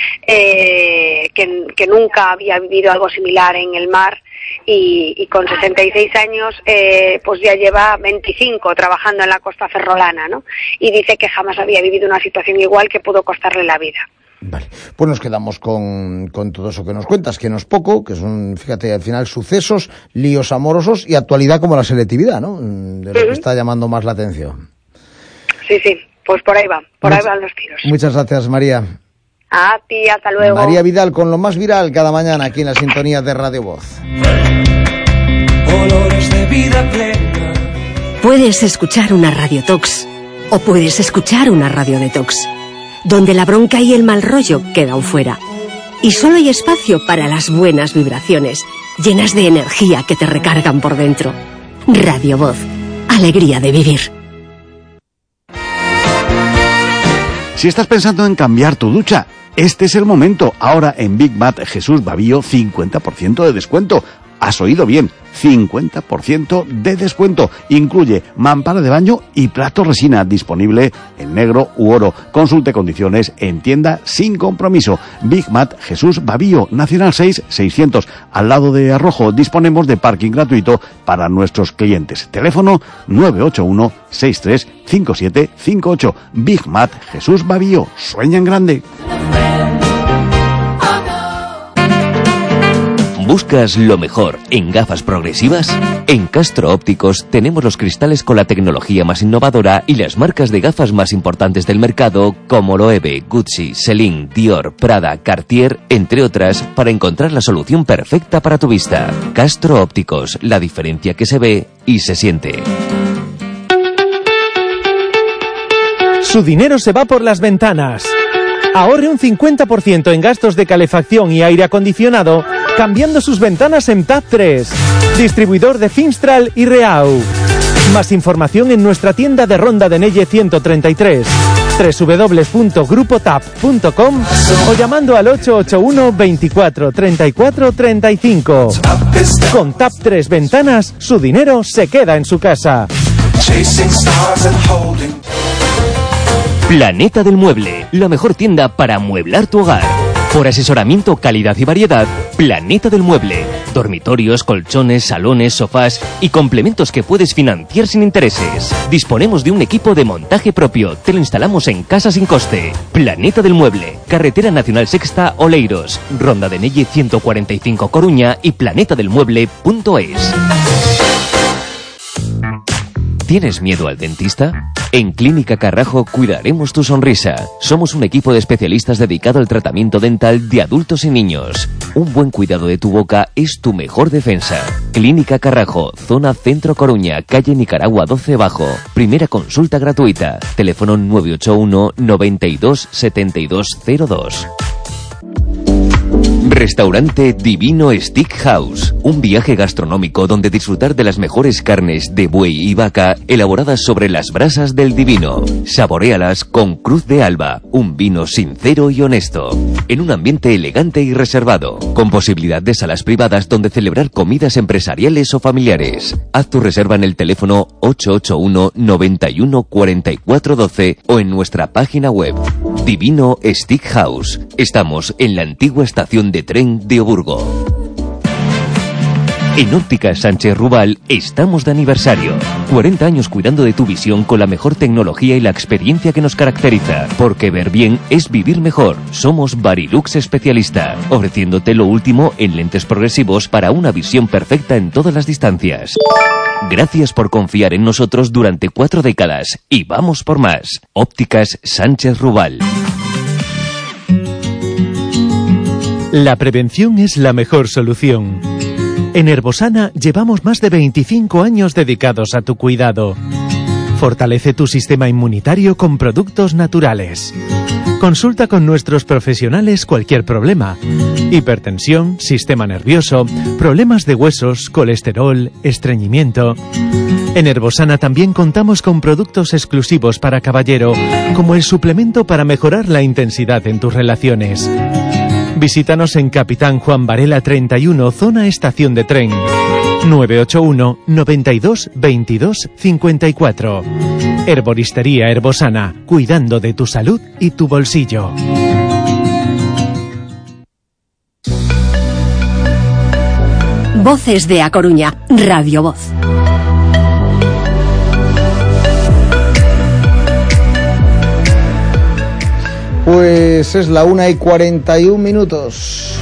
que nunca había vivido algo similar en el mar, y con 66 años pues ya lleva 25 trabajando en la costa ferrolana, ¿no? Y dice que jamás había vivido una situación igual, que pudo costarle la vida. Vale, pues nos quedamos con todo eso que nos cuentas, que no es poco, que son, fíjate, al final sucesos, líos amorosos y actualidad como la selectividad, ¿no? De lo que está llamando más la atención. Sí, pues por ahí van los tiros. Muchas gracias, María. A ti, hasta luego. María Vidal con lo más viral cada mañana aquí en la sintonía de Radio Voz. Olores de vida plena. Puedes escuchar una Radio Tox o puedes escuchar una Radio Detox, donde la bronca y el mal rollo quedan fuera. Y solo hay espacio para las buenas vibraciones, llenas de energía que te recargan por dentro. Radio Voz, alegría de vivir. Si estás pensando en cambiar tu ducha, este es el momento. Ahora en Big Mat Jesús Bavío, 50% de descuento. Has oído bien, 50% de descuento. Incluye mampara de baño y plato resina, disponible en negro u oro. Consulte condiciones en tienda sin compromiso. Big Mat Jesús Bavío, Nacional 6, 600. Al lado de Arrojo disponemos de parking gratuito para nuestros clientes. Teléfono 981 63 57 58. Big Mat Jesús Bavío. Sueña en grande. ¿Buscas lo mejor en gafas progresivas? En Castro Ópticos tenemos los cristales con la tecnología más innovadora y las marcas de gafas más importantes del mercado, como Loewe, Gucci, Celine, Dior, Prada, Cartier, entre otras, para encontrar la solución perfecta para tu vista. Castro Ópticos, la diferencia que se ve y se siente. Su dinero se va por las ventanas. Ahorre un 50% en gastos de calefacción y aire acondicionado cambiando sus ventanas en TAP 3, distribuidor de Finstral y Reau. Más información en nuestra tienda de Ronda de Nelle 133, www.grupotap.com o llamando al 881 24 34 35. Con TAP 3 Ventanas, su dinero se queda en su casa. Planeta del Mueble, la mejor tienda para amueblar tu hogar. Por asesoramiento, calidad y variedad, Planeta del Mueble. Dormitorios, colchones, salones, sofás y complementos que puedes financiar sin intereses. Disponemos de un equipo de montaje propio. Te lo instalamos en casa sin coste. Planeta del Mueble. Carretera Nacional Sexta, Oleiros. Ronda de Nelle 145 Coruña y planetadelmueble.es. ¿Tienes miedo al dentista? En Clínica Carrajo cuidaremos tu sonrisa. Somos un equipo de especialistas dedicado al tratamiento dental de adultos y niños. Un buen cuidado de tu boca es tu mejor defensa. Clínica Carrajo, zona Centro Coruña, calle Nicaragua 12 Bajo. Primera consulta gratuita. Teléfono 981 92 7202. Restaurante Divino Steakhouse, un viaje gastronómico donde disfrutar de las mejores carnes de buey y vaca elaboradas sobre las brasas del Divino. Saboréalas con Cruz de Alba, un vino sincero y honesto, en un ambiente elegante y reservado, con posibilidad de salas privadas donde celebrar comidas empresariales o familiares. Haz tu reserva en el teléfono 881 91 44 12 o en nuestra página web. Divino Steakhouse. Estamos en la antigua estación de tren de Oburgo. En Ópticas Sánchez Rubal estamos de aniversario. 40 años cuidando de tu visión con la mejor tecnología y la experiencia que nos caracteriza. Porque ver bien es vivir mejor. Somos Varilux especialista, ofreciéndote lo último en lentes progresivos para una visión perfecta en todas las distancias. Gracias por confiar en nosotros durante 4 décadas y vamos por más. Ópticas Sánchez Rubal. La prevención es la mejor solución. En Herbosana llevamos más de 25 años dedicados a tu cuidado. Fortalece tu sistema inmunitario con productos naturales. Consulta con nuestros profesionales cualquier problema. Hipertensión, sistema nervioso, problemas de huesos, colesterol, estreñimiento. En Herbosana también contamos con productos exclusivos para caballero, como el suplemento para mejorar la intensidad en tus relaciones. Visítanos en Capitán Juan Varela 31, zona estación de tren. 981 92 22 54. Herboristería Herbosana, cuidando de tu salud y tu bolsillo. Voces de A Coruña, Radio Voz. Pues es la 1:41.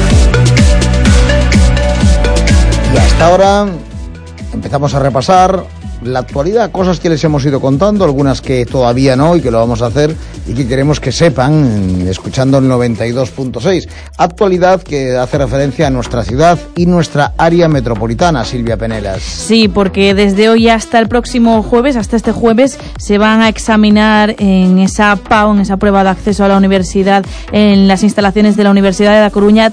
Y hasta ahora empezamos a repasar la actualidad, cosas que les hemos ido contando, algunas que todavía no y que lo vamos a hacer y que queremos que sepan escuchando el 92.6. Actualidad que hace referencia a nuestra ciudad y nuestra área metropolitana, Silvia Penelas. Sí, porque desde hoy hasta el próximo jueves, hasta este jueves, se van a examinar en esa PAU, en esa prueba de acceso a la universidad, en las instalaciones de la Universidad de La Coruña,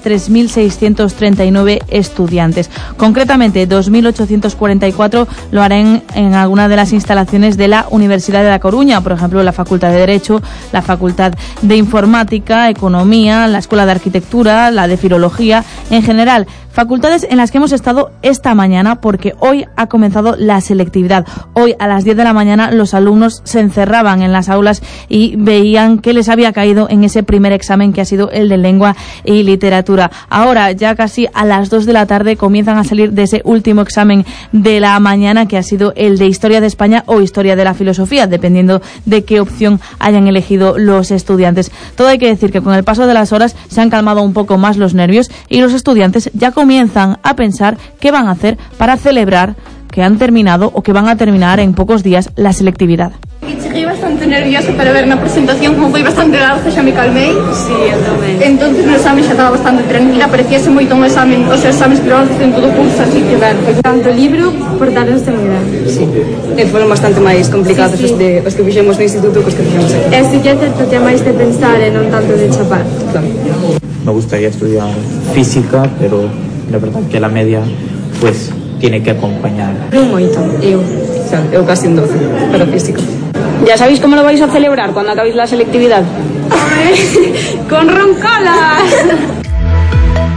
3.639 estudiantes. Concretamente, 2.844 lo harán en alguna de las instalaciones de la Universidad de La Coruña, por ejemplo, la Facultad de Derecho, la Facultad de Informática, Economía, la Escuela de Arquitectura, la de Filología, en general, facultades en las que hemos estado esta mañana porque hoy ha comenzado la selectividad. Hoy a las 10 de la mañana los alumnos se encerraban en las aulas y veían qué les había caído en ese primer examen que ha sido el de Lengua y Literatura. Ahora, ya casi a las 2 de la tarde, comienzan a salir de ese último examen de la mañana que ha sido el de Historia de España o Historia de la Filosofía, dependiendo de qué opción hayan elegido los estudiantes. Todo hay que decir que con el paso de las horas se han calmado un poco más los nervios y los estudiantes ya comienzan a pensar qué van a hacer para celebrar que han terminado o que van a terminar en pocos días la selectividad. Cheguei bastante nerviosa para ver na presentación, como foi bastante larga, xa me calmei. Sí, eu tamén. Entonces no examen xa estaba bastante tranquila, parecíase moito un examen, os exames que vamos facendo todo o curso, así que ben. Tanto o libro, portaronse moi ben. Sí, foron bastante máis complicados os que fixemos no instituto que os que fixemos aquí. Sí que é certo que é máis de pensar e non tanto de chapar. Claro. Me gustaría estudiar física, pero la verdad que la media, pues, tiene que acompañar. Non moito, eu casi un 12 para física. ¿Ya sabéis cómo lo vais a celebrar cuando acabéis la selectividad? ¡Con roncolas!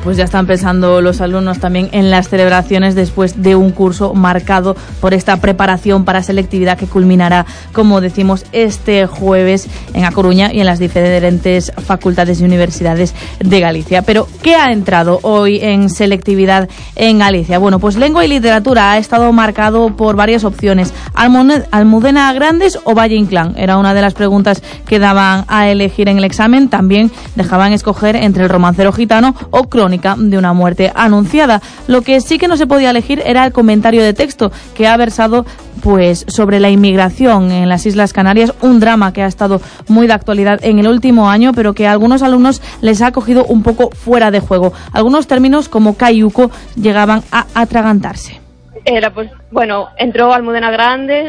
pues ya están pensando los alumnos también en las celebraciones después de un curso marcado por esta preparación para selectividad que culminará, como decimos, este jueves en A Coruña y en las diferentes facultades y universidades de Galicia. Pero, ¿qué ha entrado hoy en selectividad en Galicia? Bueno, pues lengua y literatura ha estado marcado por varias opciones. Almudena Grandes o Valle Inclán era una de las preguntas que daban a elegir en el examen. También dejaban escoger entre el romancero gitano o crónica de una muerte anunciada. Lo que sí que no se podía elegir era el comentario de texto, que ha versado pues sobre la inmigración en las Islas Canarias, un drama que ha estado muy de actualidad en el último año, pero que a algunos alumnos les ha cogido un poco fuera de juego. Algunos términos como cayuco llegaban a atragantarse. Era pues, bueno, entró Almudena Grandes,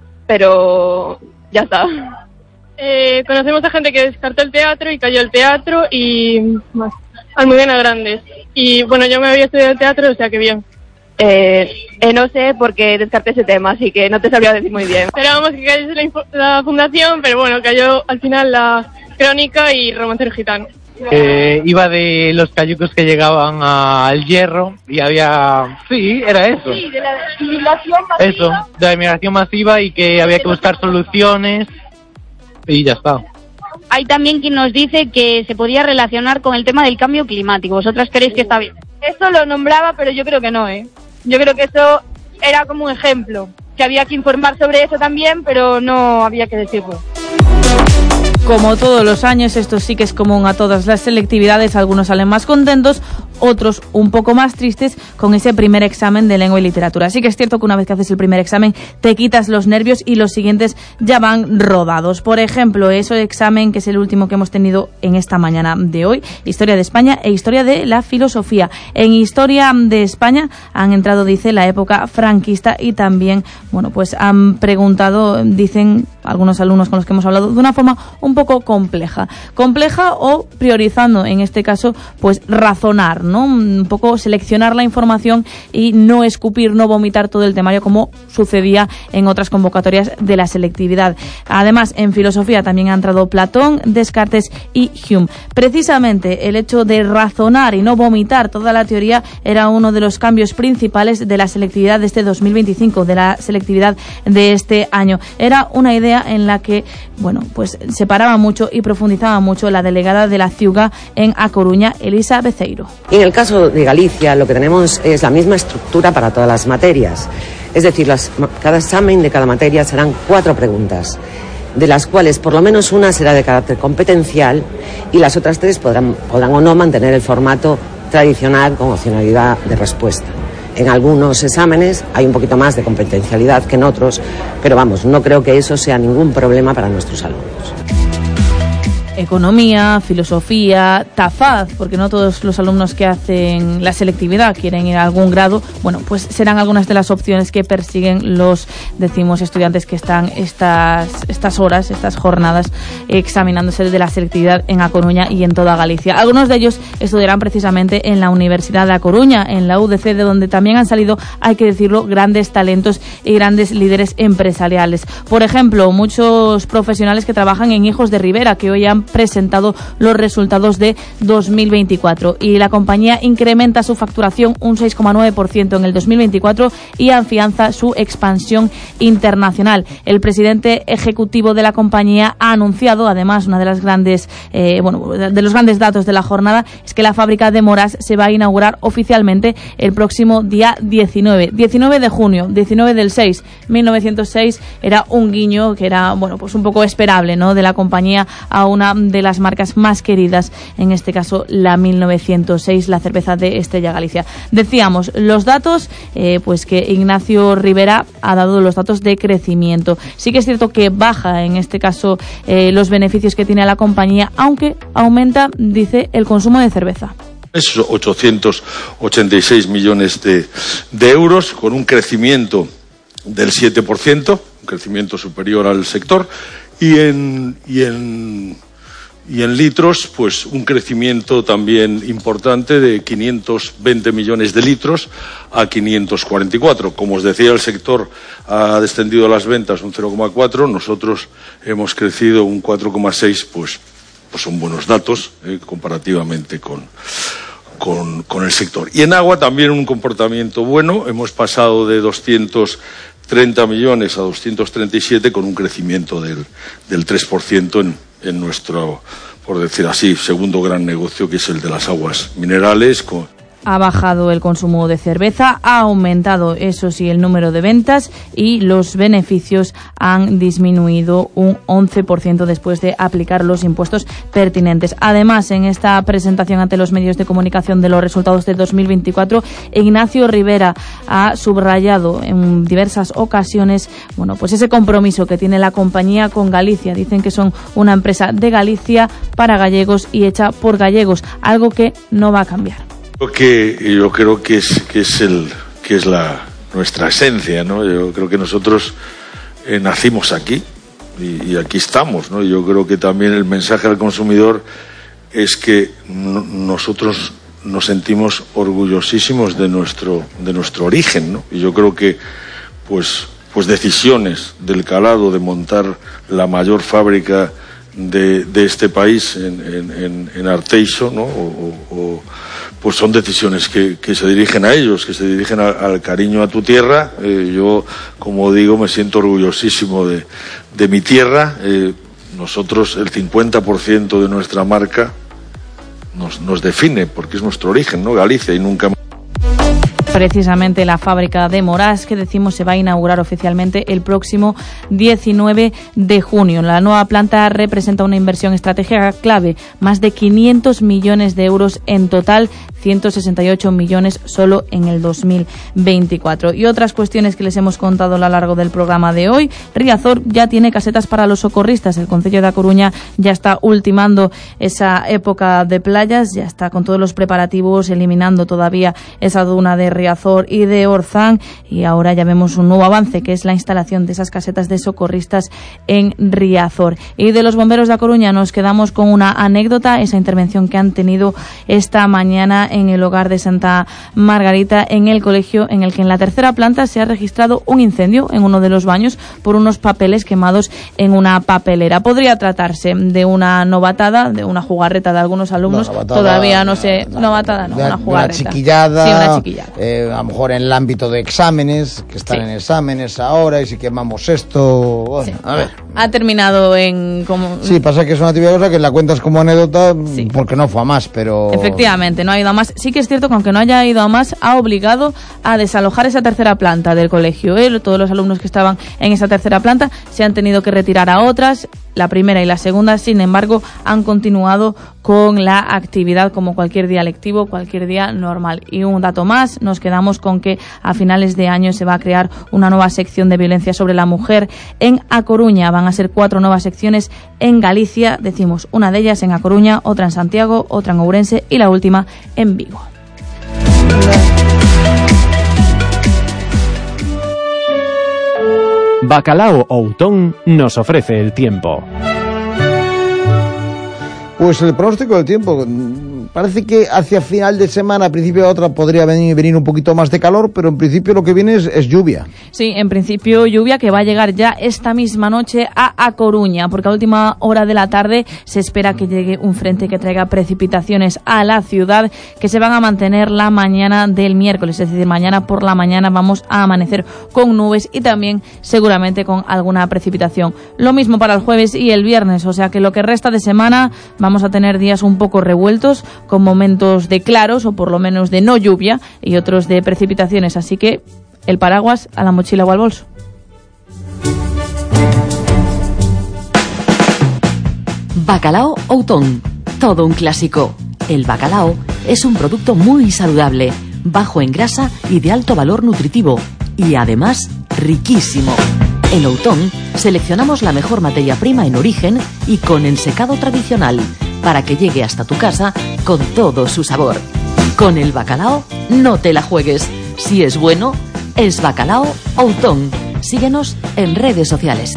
pero ya está. Conocemos a gente que descartó el teatro y cayó el teatro y más. Almudena Grandes. Y bueno, yo me había estudiado teatro, o sea que bien. No sé porque descarté ese tema, así que no te sabría decir muy bien. Esperábamos que cayese la fundación, pero bueno, cayó al final la crónica y romancero gitano. Iba de los cayucos que llegaban al Hierro y había... Sí, era eso. Sí, de la inmigración masiva. Eso, de la inmigración masiva y que había que buscar soluciones y ya está. Hay también quien nos dice que se podía relacionar con el tema del cambio climático. ¿Vosotras creéis que está bien? Eso lo nombraba, pero yo creo que no, Yo creo que eso era como un ejemplo, que había que informar sobre eso también, pero no había que decirlo. Como todos los años, esto sí que es común a todas las selectividades. Algunos salen más contentos, otros un poco más tristes con ese primer examen de lengua y literatura. Sí que es cierto que una vez que haces el primer examen te quitas los nervios y los siguientes ya van rodados. Por ejemplo, ese examen que es el último que hemos tenido en esta mañana de hoy, Historia de España e Historia de la Filosofía. En Historia de España han entrado, dice, la época franquista y también, bueno, pues han preguntado, dicen algunos alumnos con los que hemos hablado, de una forma un poco compleja o priorizando, en este caso, pues razonar, ¿no? Un poco seleccionar la información y no escupir, no vomitar todo el temario como sucedía en otras convocatorias de la selectividad. Además, en filosofía también ha entrado Platón, Descartes y Hume. Precisamente el hecho de razonar y no vomitar toda la teoría era uno de los cambios principales de la selectividad de este 2025, de la selectividad de este año. Era una idea en la que, bueno, pues separaba mucho y profundizaba mucho la delegada de la CIUGA en A Coruña, Elisa Beceiro. Y en el caso de Galicia lo que tenemos es la misma estructura para todas las materias. Es decir, cada examen de cada materia serán 4 preguntas, de las cuales por lo menos una será de carácter competencial y las otras 3 podrán o no mantener el formato tradicional con opcionalidad de respuesta. En algunos exámenes hay un poquito más de competencialidad que en otros, pero vamos, no creo que eso sea ningún problema para nuestros alumnos. Economía, filosofía, TAFAD, porque no todos los alumnos que hacen la selectividad quieren ir a algún grado, bueno, pues serán algunas de las opciones que persiguen los, decimos, estudiantes que están estas horas, estas jornadas, examinándose de la selectividad en A Coruña y en toda Galicia. Algunos de ellos estudiarán precisamente en la Universidad de A Coruña, en la UDC, de donde también han salido, hay que decirlo, grandes talentos y grandes líderes empresariales. Por ejemplo, muchos profesionales que trabajan en Hijos de Rivera, que hoy han presentado los resultados de 2024 y la compañía incrementa su facturación un 6,9% en el 2024 y afianza su expansión internacional. El presidente ejecutivo de la compañía ha anunciado, además, una de las grandes de los grandes datos de la jornada es que la fábrica de Moras se va a inaugurar oficialmente el próximo día 19 de junio, 19 del 6. 1906 era un guiño que era, bueno, pues un poco esperable, ¿no?, de la compañía a una de las marcas más queridas, en este caso la 1906, la cerveza de Estrella Galicia. Decíamos, los datos, pues que Ignacio Rivera ha dado los datos de crecimiento. Sí que es cierto que baja, en este caso, los beneficios que tiene la compañía, aunque aumenta, dice, el consumo de cerveza. Es 886 millones de euros, con un crecimiento del 7%, un crecimiento superior al sector, y en litros, pues un crecimiento también importante de 520 millones de litros a 544. Como os decía, el sector ha descendido las ventas un 0,4, nosotros hemos crecido un 4,6, pues son buenos datos comparativamente con el sector. Y en agua también un comportamiento bueno, hemos pasado de 230 millones a 237 con un crecimiento del 3% en nuestro, por decir así, segundo gran negocio, que es el de las aguas minerales. Ha bajado el consumo de cerveza, ha aumentado, eso sí, el número de ventas y los beneficios han disminuido un 11% después de aplicar los impuestos pertinentes. Además, en esta presentación ante los medios de comunicación de los resultados de 2024, Ignacio Rivera ha subrayado en diversas ocasiones, bueno, pues ese compromiso que tiene la compañía con Galicia. Dicen que son una empresa de Galicia para gallegos y hecha por gallegos, algo que no va a cambiar. Yo creo que es nuestra esencia, ¿no? Yo creo que nosotros nacimos aquí y aquí estamos, ¿no? Yo creo que también el mensaje al consumidor es que nosotros nos sentimos orgullosísimos de nuestro origen, ¿no? Y yo creo que pues decisiones del calado de montar la mayor fábrica de este país en Arteixo, ¿no? Pues son decisiones que se dirigen a ellos, que se dirigen al cariño a tu tierra. Yo, como digo, me siento orgullosísimo de mi tierra. Nosotros, el 50% de nuestra marca nos define, porque es nuestro origen, ¿no? Galicia, y nunca... Precisamente la fábrica de Morás, que decimos se va a inaugurar oficialmente el próximo 19 de junio. La nueva planta representa una inversión estratégica clave, más de 500 millones de euros en total, 168 millones solo en el 2024. Y otras cuestiones que les hemos contado a lo largo del programa de hoy. Riazor ya tiene casetas para los socorristas. El Concello da Coruña ya está ultimando esa época de playas, ya está con todos los preparativos, eliminando todavía esa duna de Riazor y de Orzán, y ahora ya vemos un nuevo avance, que es la instalación de esas casetas de socorristas en Riazor. Y de los bomberos de A Coruña nos quedamos con una anécdota, esa intervención que han tenido esta mañana en el hogar de Santa Margarita, en el colegio, en el que en la tercera planta se ha registrado un incendio en uno de los baños por unos papeles quemados en una papelera. Podría tratarse de una novatada, de una jugarreta de algunos alumnos, todavía no sé, novatada no, una jugarreta. Una chiquillada. Sí, una chiquillada. A lo mejor en el ámbito de exámenes, que están en exámenes ahora, y si quemamos esto... Bueno, sí. A ver. Ha terminado en... Sí, pasa que es una típica cosa que la cuentas como anécdota, porque no fue a más, pero... Efectivamente, no ha ido a más. Sí que es cierto que aunque no haya ido a más, ha obligado a desalojar esa tercera planta del colegio. Todos los alumnos que estaban en esa tercera planta se han tenido que retirar a otras. La primera y la segunda, sin embargo, han continuado con la actividad como cualquier día lectivo, cualquier día normal. Y un dato más, nos quedamos con que a finales de año se va a crear una nueva sección de violencia sobre la mujer en A Coruña. Van a ser 4 nuevas secciones en Galicia, decimos, una de ellas en A Coruña, otra en Santiago, otra en Ourense y la última en Vigo. Bacalao Outón nos ofrece el tiempo. Pues el pronóstico del tiempo, parece que hacia final de semana, a principio de otra, podría venir un poquito más de calor, pero en principio lo que viene es lluvia. Sí, en principio lluvia que va a llegar ya esta misma noche a Coruña, porque a última hora de la tarde se espera que llegue un frente que traiga precipitaciones a la ciudad, que se van a mantener la mañana del miércoles, es decir, mañana por la mañana vamos a amanecer con nubes y también seguramente con alguna precipitación. Lo mismo para el jueves y el viernes, o sea que lo que resta de semana vamos a tener días un poco revueltos, con momentos de claros o por lo menos de no lluvia y otros de precipitaciones, así que el paraguas a la mochila o al bolso. Bacalao Outón, todo un clásico. El bacalao es un producto muy saludable, bajo en grasa y de alto valor nutritivo, y además riquísimo. En Outón seleccionamos la mejor materia prima en origen y con ensecado tradicional, para que llegue hasta tu casa con todo su sabor. Con el bacalao no te la juegues. Si es bueno, es Bacalao Outón. Síguenos en redes sociales.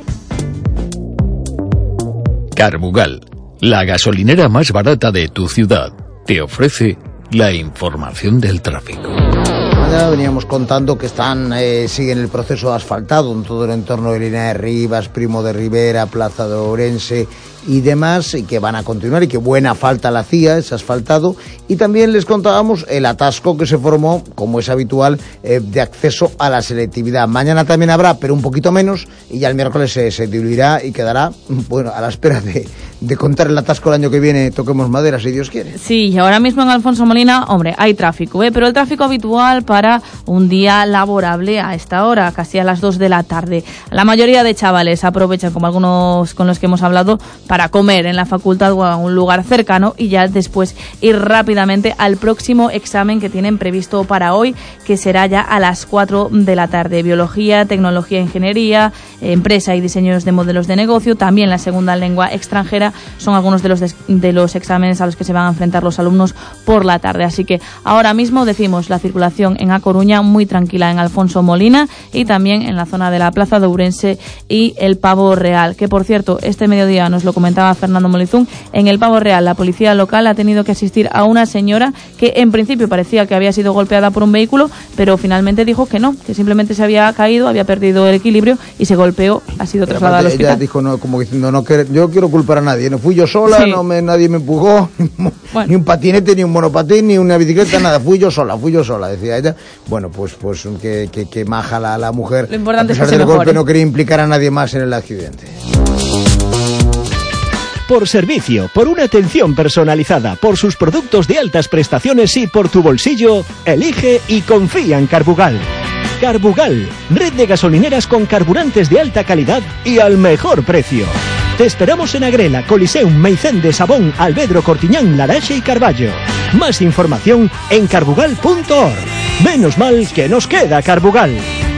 Carbugal, la gasolinera más barata de tu ciudad, te ofrece la información del tráfico. Mañana veníamos contando que siguen el proceso de asfaltado en todo el entorno de Línea de Rivas, Primo de Rivera, Plaza de Ourense y demás, y que van a continuar, y que buena falta la hacía, ese asfaltado. Y también les contábamos el atasco que se formó, como es habitual, de acceso a la selectividad. Mañana también habrá, pero un poquito menos, y ya el miércoles se diluirá y quedará, bueno, a la espera de contar el atasco el año que viene. Toquemos madera, si Dios quiere. Sí, y ahora mismo en Alfonso Molina, hombre, hay tráfico, pero el tráfico habitual para un día laborable a esta hora, casi a las 2 de la tarde. La mayoría de chavales aprovechan, como algunos con los que hemos hablado, para comer en la facultad o a un lugar cercano y ya después ir rápidamente al próximo examen que tienen previsto para hoy, que será ya a las 4 de la tarde. Biología, tecnología, ingeniería, empresa y diseños de modelos de negocio, también la segunda lengua extranjera, son algunos de los exámenes a los que se van a enfrentar los alumnos por la tarde. Así que ahora mismo decimos la circulación en A Coruña muy tranquila en Alfonso Molina y también en la zona de la Plaza de Ourense y el Pavo Real, que por cierto, este mediodía nos lo comentaba Fernando Molizún, en el Pavo Real la policía local ha tenido que asistir a una señora que en principio parecía que había sido golpeada por un vehículo, pero finalmente dijo que no, que simplemente se había caído, había perdido el equilibrio y se golpeó, ha sido trasladada al hospital. Ella dijo, no, como diciendo, yo quiero culpar a nadie, no fui yo sola, sí. Nadie me empujó, bueno. Ni un patinete, ni un monopatín, ni una bicicleta, nada, fui yo sola, decía ella. Bueno, pues que maja la mujer. Lo importante a pesar es que del se golpe no quería implicar a nadie más en el accidente. Por servicio, por una atención personalizada, por sus productos de altas prestaciones y por tu bolsillo, elige y confía en Carbugal. Carbugal, red de gasolineras con carburantes de alta calidad y al mejor precio. Te esperamos en Agrela, Coliseum, Meicén, Sabón, Alvedro, Cortiñán, Laraxe y Carballo. Más información en carbugal.org. Menos mal que nos queda Carbugal.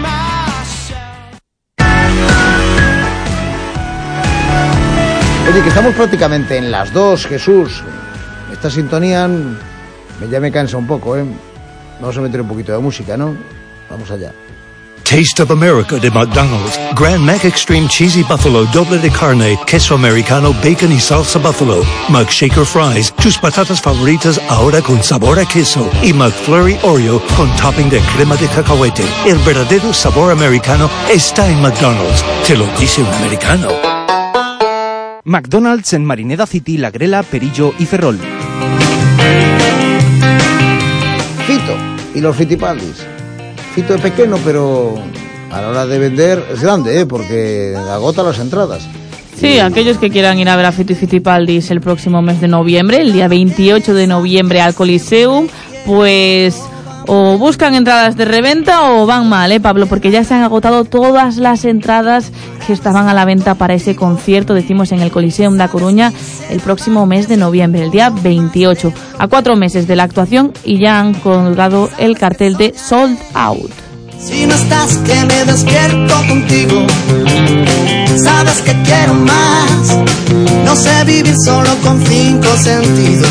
Oye, que estamos prácticamente en las 2, Jesús. Esta sintonía ya me cansa un poco, ¿eh? Vamos a meter un poquito de música, ¿no? Vamos allá. Taste of America de McDonald's. Grand Mac Extreme Cheesy Buffalo, doble de carne, queso americano, bacon y salsa buffalo. McShaker Fries, tus patatas favoritas ahora con sabor a queso. Y McFlurry Oreo con topping de crema de cacahuete. El verdadero sabor americano está en McDonald's. Te lo dice un americano. McDonald's en Marineda City, La Grela, Perillo y Ferrol. Fito y los Fitipaldis. Fito es pequeño, pero a la hora de vender es grande, porque agota las entradas. Sí, aquellos que quieran ir a ver a Fito y Fitipaldis el próximo mes de noviembre, el día 28 de noviembre al Coliseum, pues o buscan entradas de reventa o van mal, Pablo, porque ya se han agotado todas las entradas que estaban a la venta para ese concierto, decimos, en el Coliseum da Coruña el próximo mes de noviembre, el día 28, a 4 meses de la actuación, y ya han colgado el cartel de Sold Out. Si no estás, que me despierto contigo. Sabes que quiero más. No sé vivir solo con 5 sentidos.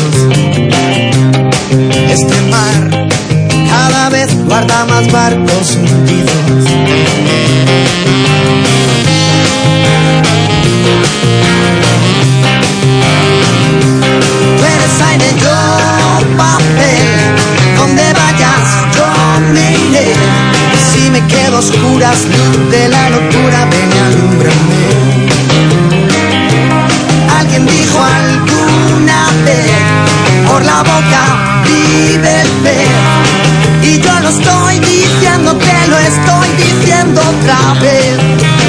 Este mar cada vez guarda más barcos hundidos. Tú eres aire, yo papel. Donde vayas, yo me iré. Si me quedo a oscuras, luz de la locura, ven y alúmbrame. Alguien dijo alguna vez, por la boca vive el pez. Y yo lo estoy diciendo, te lo estoy diciendo otra vez.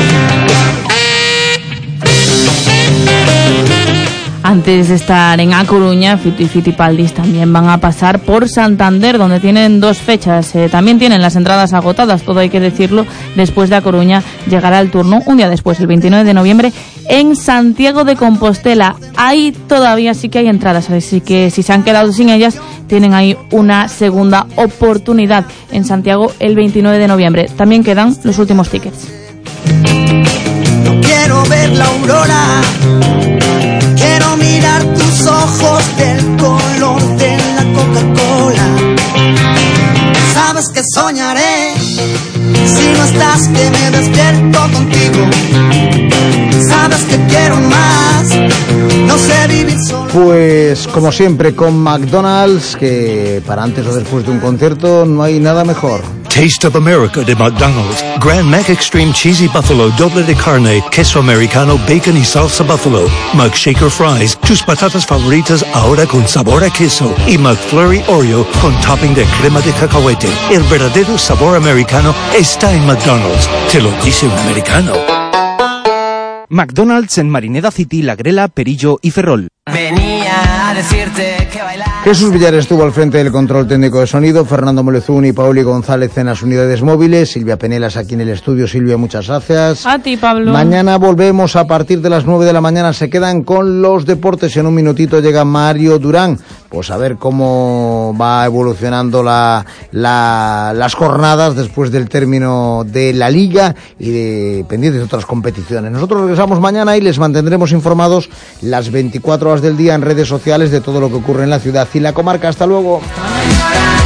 Antes de estar en A Coruña, Fito y Fitipaldis también van a pasar por Santander, donde tienen 2 fechas. También tienen las entradas agotadas, todo hay que decirlo. Después de A Coruña llegará el turno, un día después, el 29 de noviembre, en Santiago de Compostela. Ahí todavía sí que hay entradas, así que si se han quedado sin ellas, tienen ahí una segunda oportunidad en Santiago el 29 de noviembre. También quedan los últimos tickets. No quiero ver la aurora. Quiero mirar tus ojos del color de la Coca-Cola. Sabes que soñaré si no estás, que me despierto contigo. Sabes que quiero más. No sé vivir solo. Pues como siempre con McDonald's, que para antes o después de un concierto no hay nada mejor. Taste of America de McDonald's. Grand Mac Extreme Cheesy Buffalo Doble de Carne, Queso Americano, Bacon y Salsa Buffalo. McShaker Fries, tus patatas favoritas ahora con sabor a queso. Y McFlurry Oreo con topping de crema de cacahuete. El verdadero sabor americano está en McDonald's. Te lo dice un americano. McDonald's en Marineda City, La Grela, Perillo y Ferrol. Venía a decirte que bailar. Jesús Villar estuvo al frente del control técnico de sonido, Fernando Molezún y Pauli González en las unidades móviles, Silvia Penelas aquí en el estudio. Silvia, muchas gracias. A ti, Pablo. Mañana volvemos a partir de las 9 de la mañana, se quedan con los deportes. En un minutito llega Mario Durán, pues a ver cómo va evolucionando las jornadas después del término de la Liga y de pendientes de otras competiciones. Nosotros regresamos mañana y les mantendremos informados las 24 horas del día en redes sociales de todo lo que ocurre en la ciudad y la comarca. Hasta luego.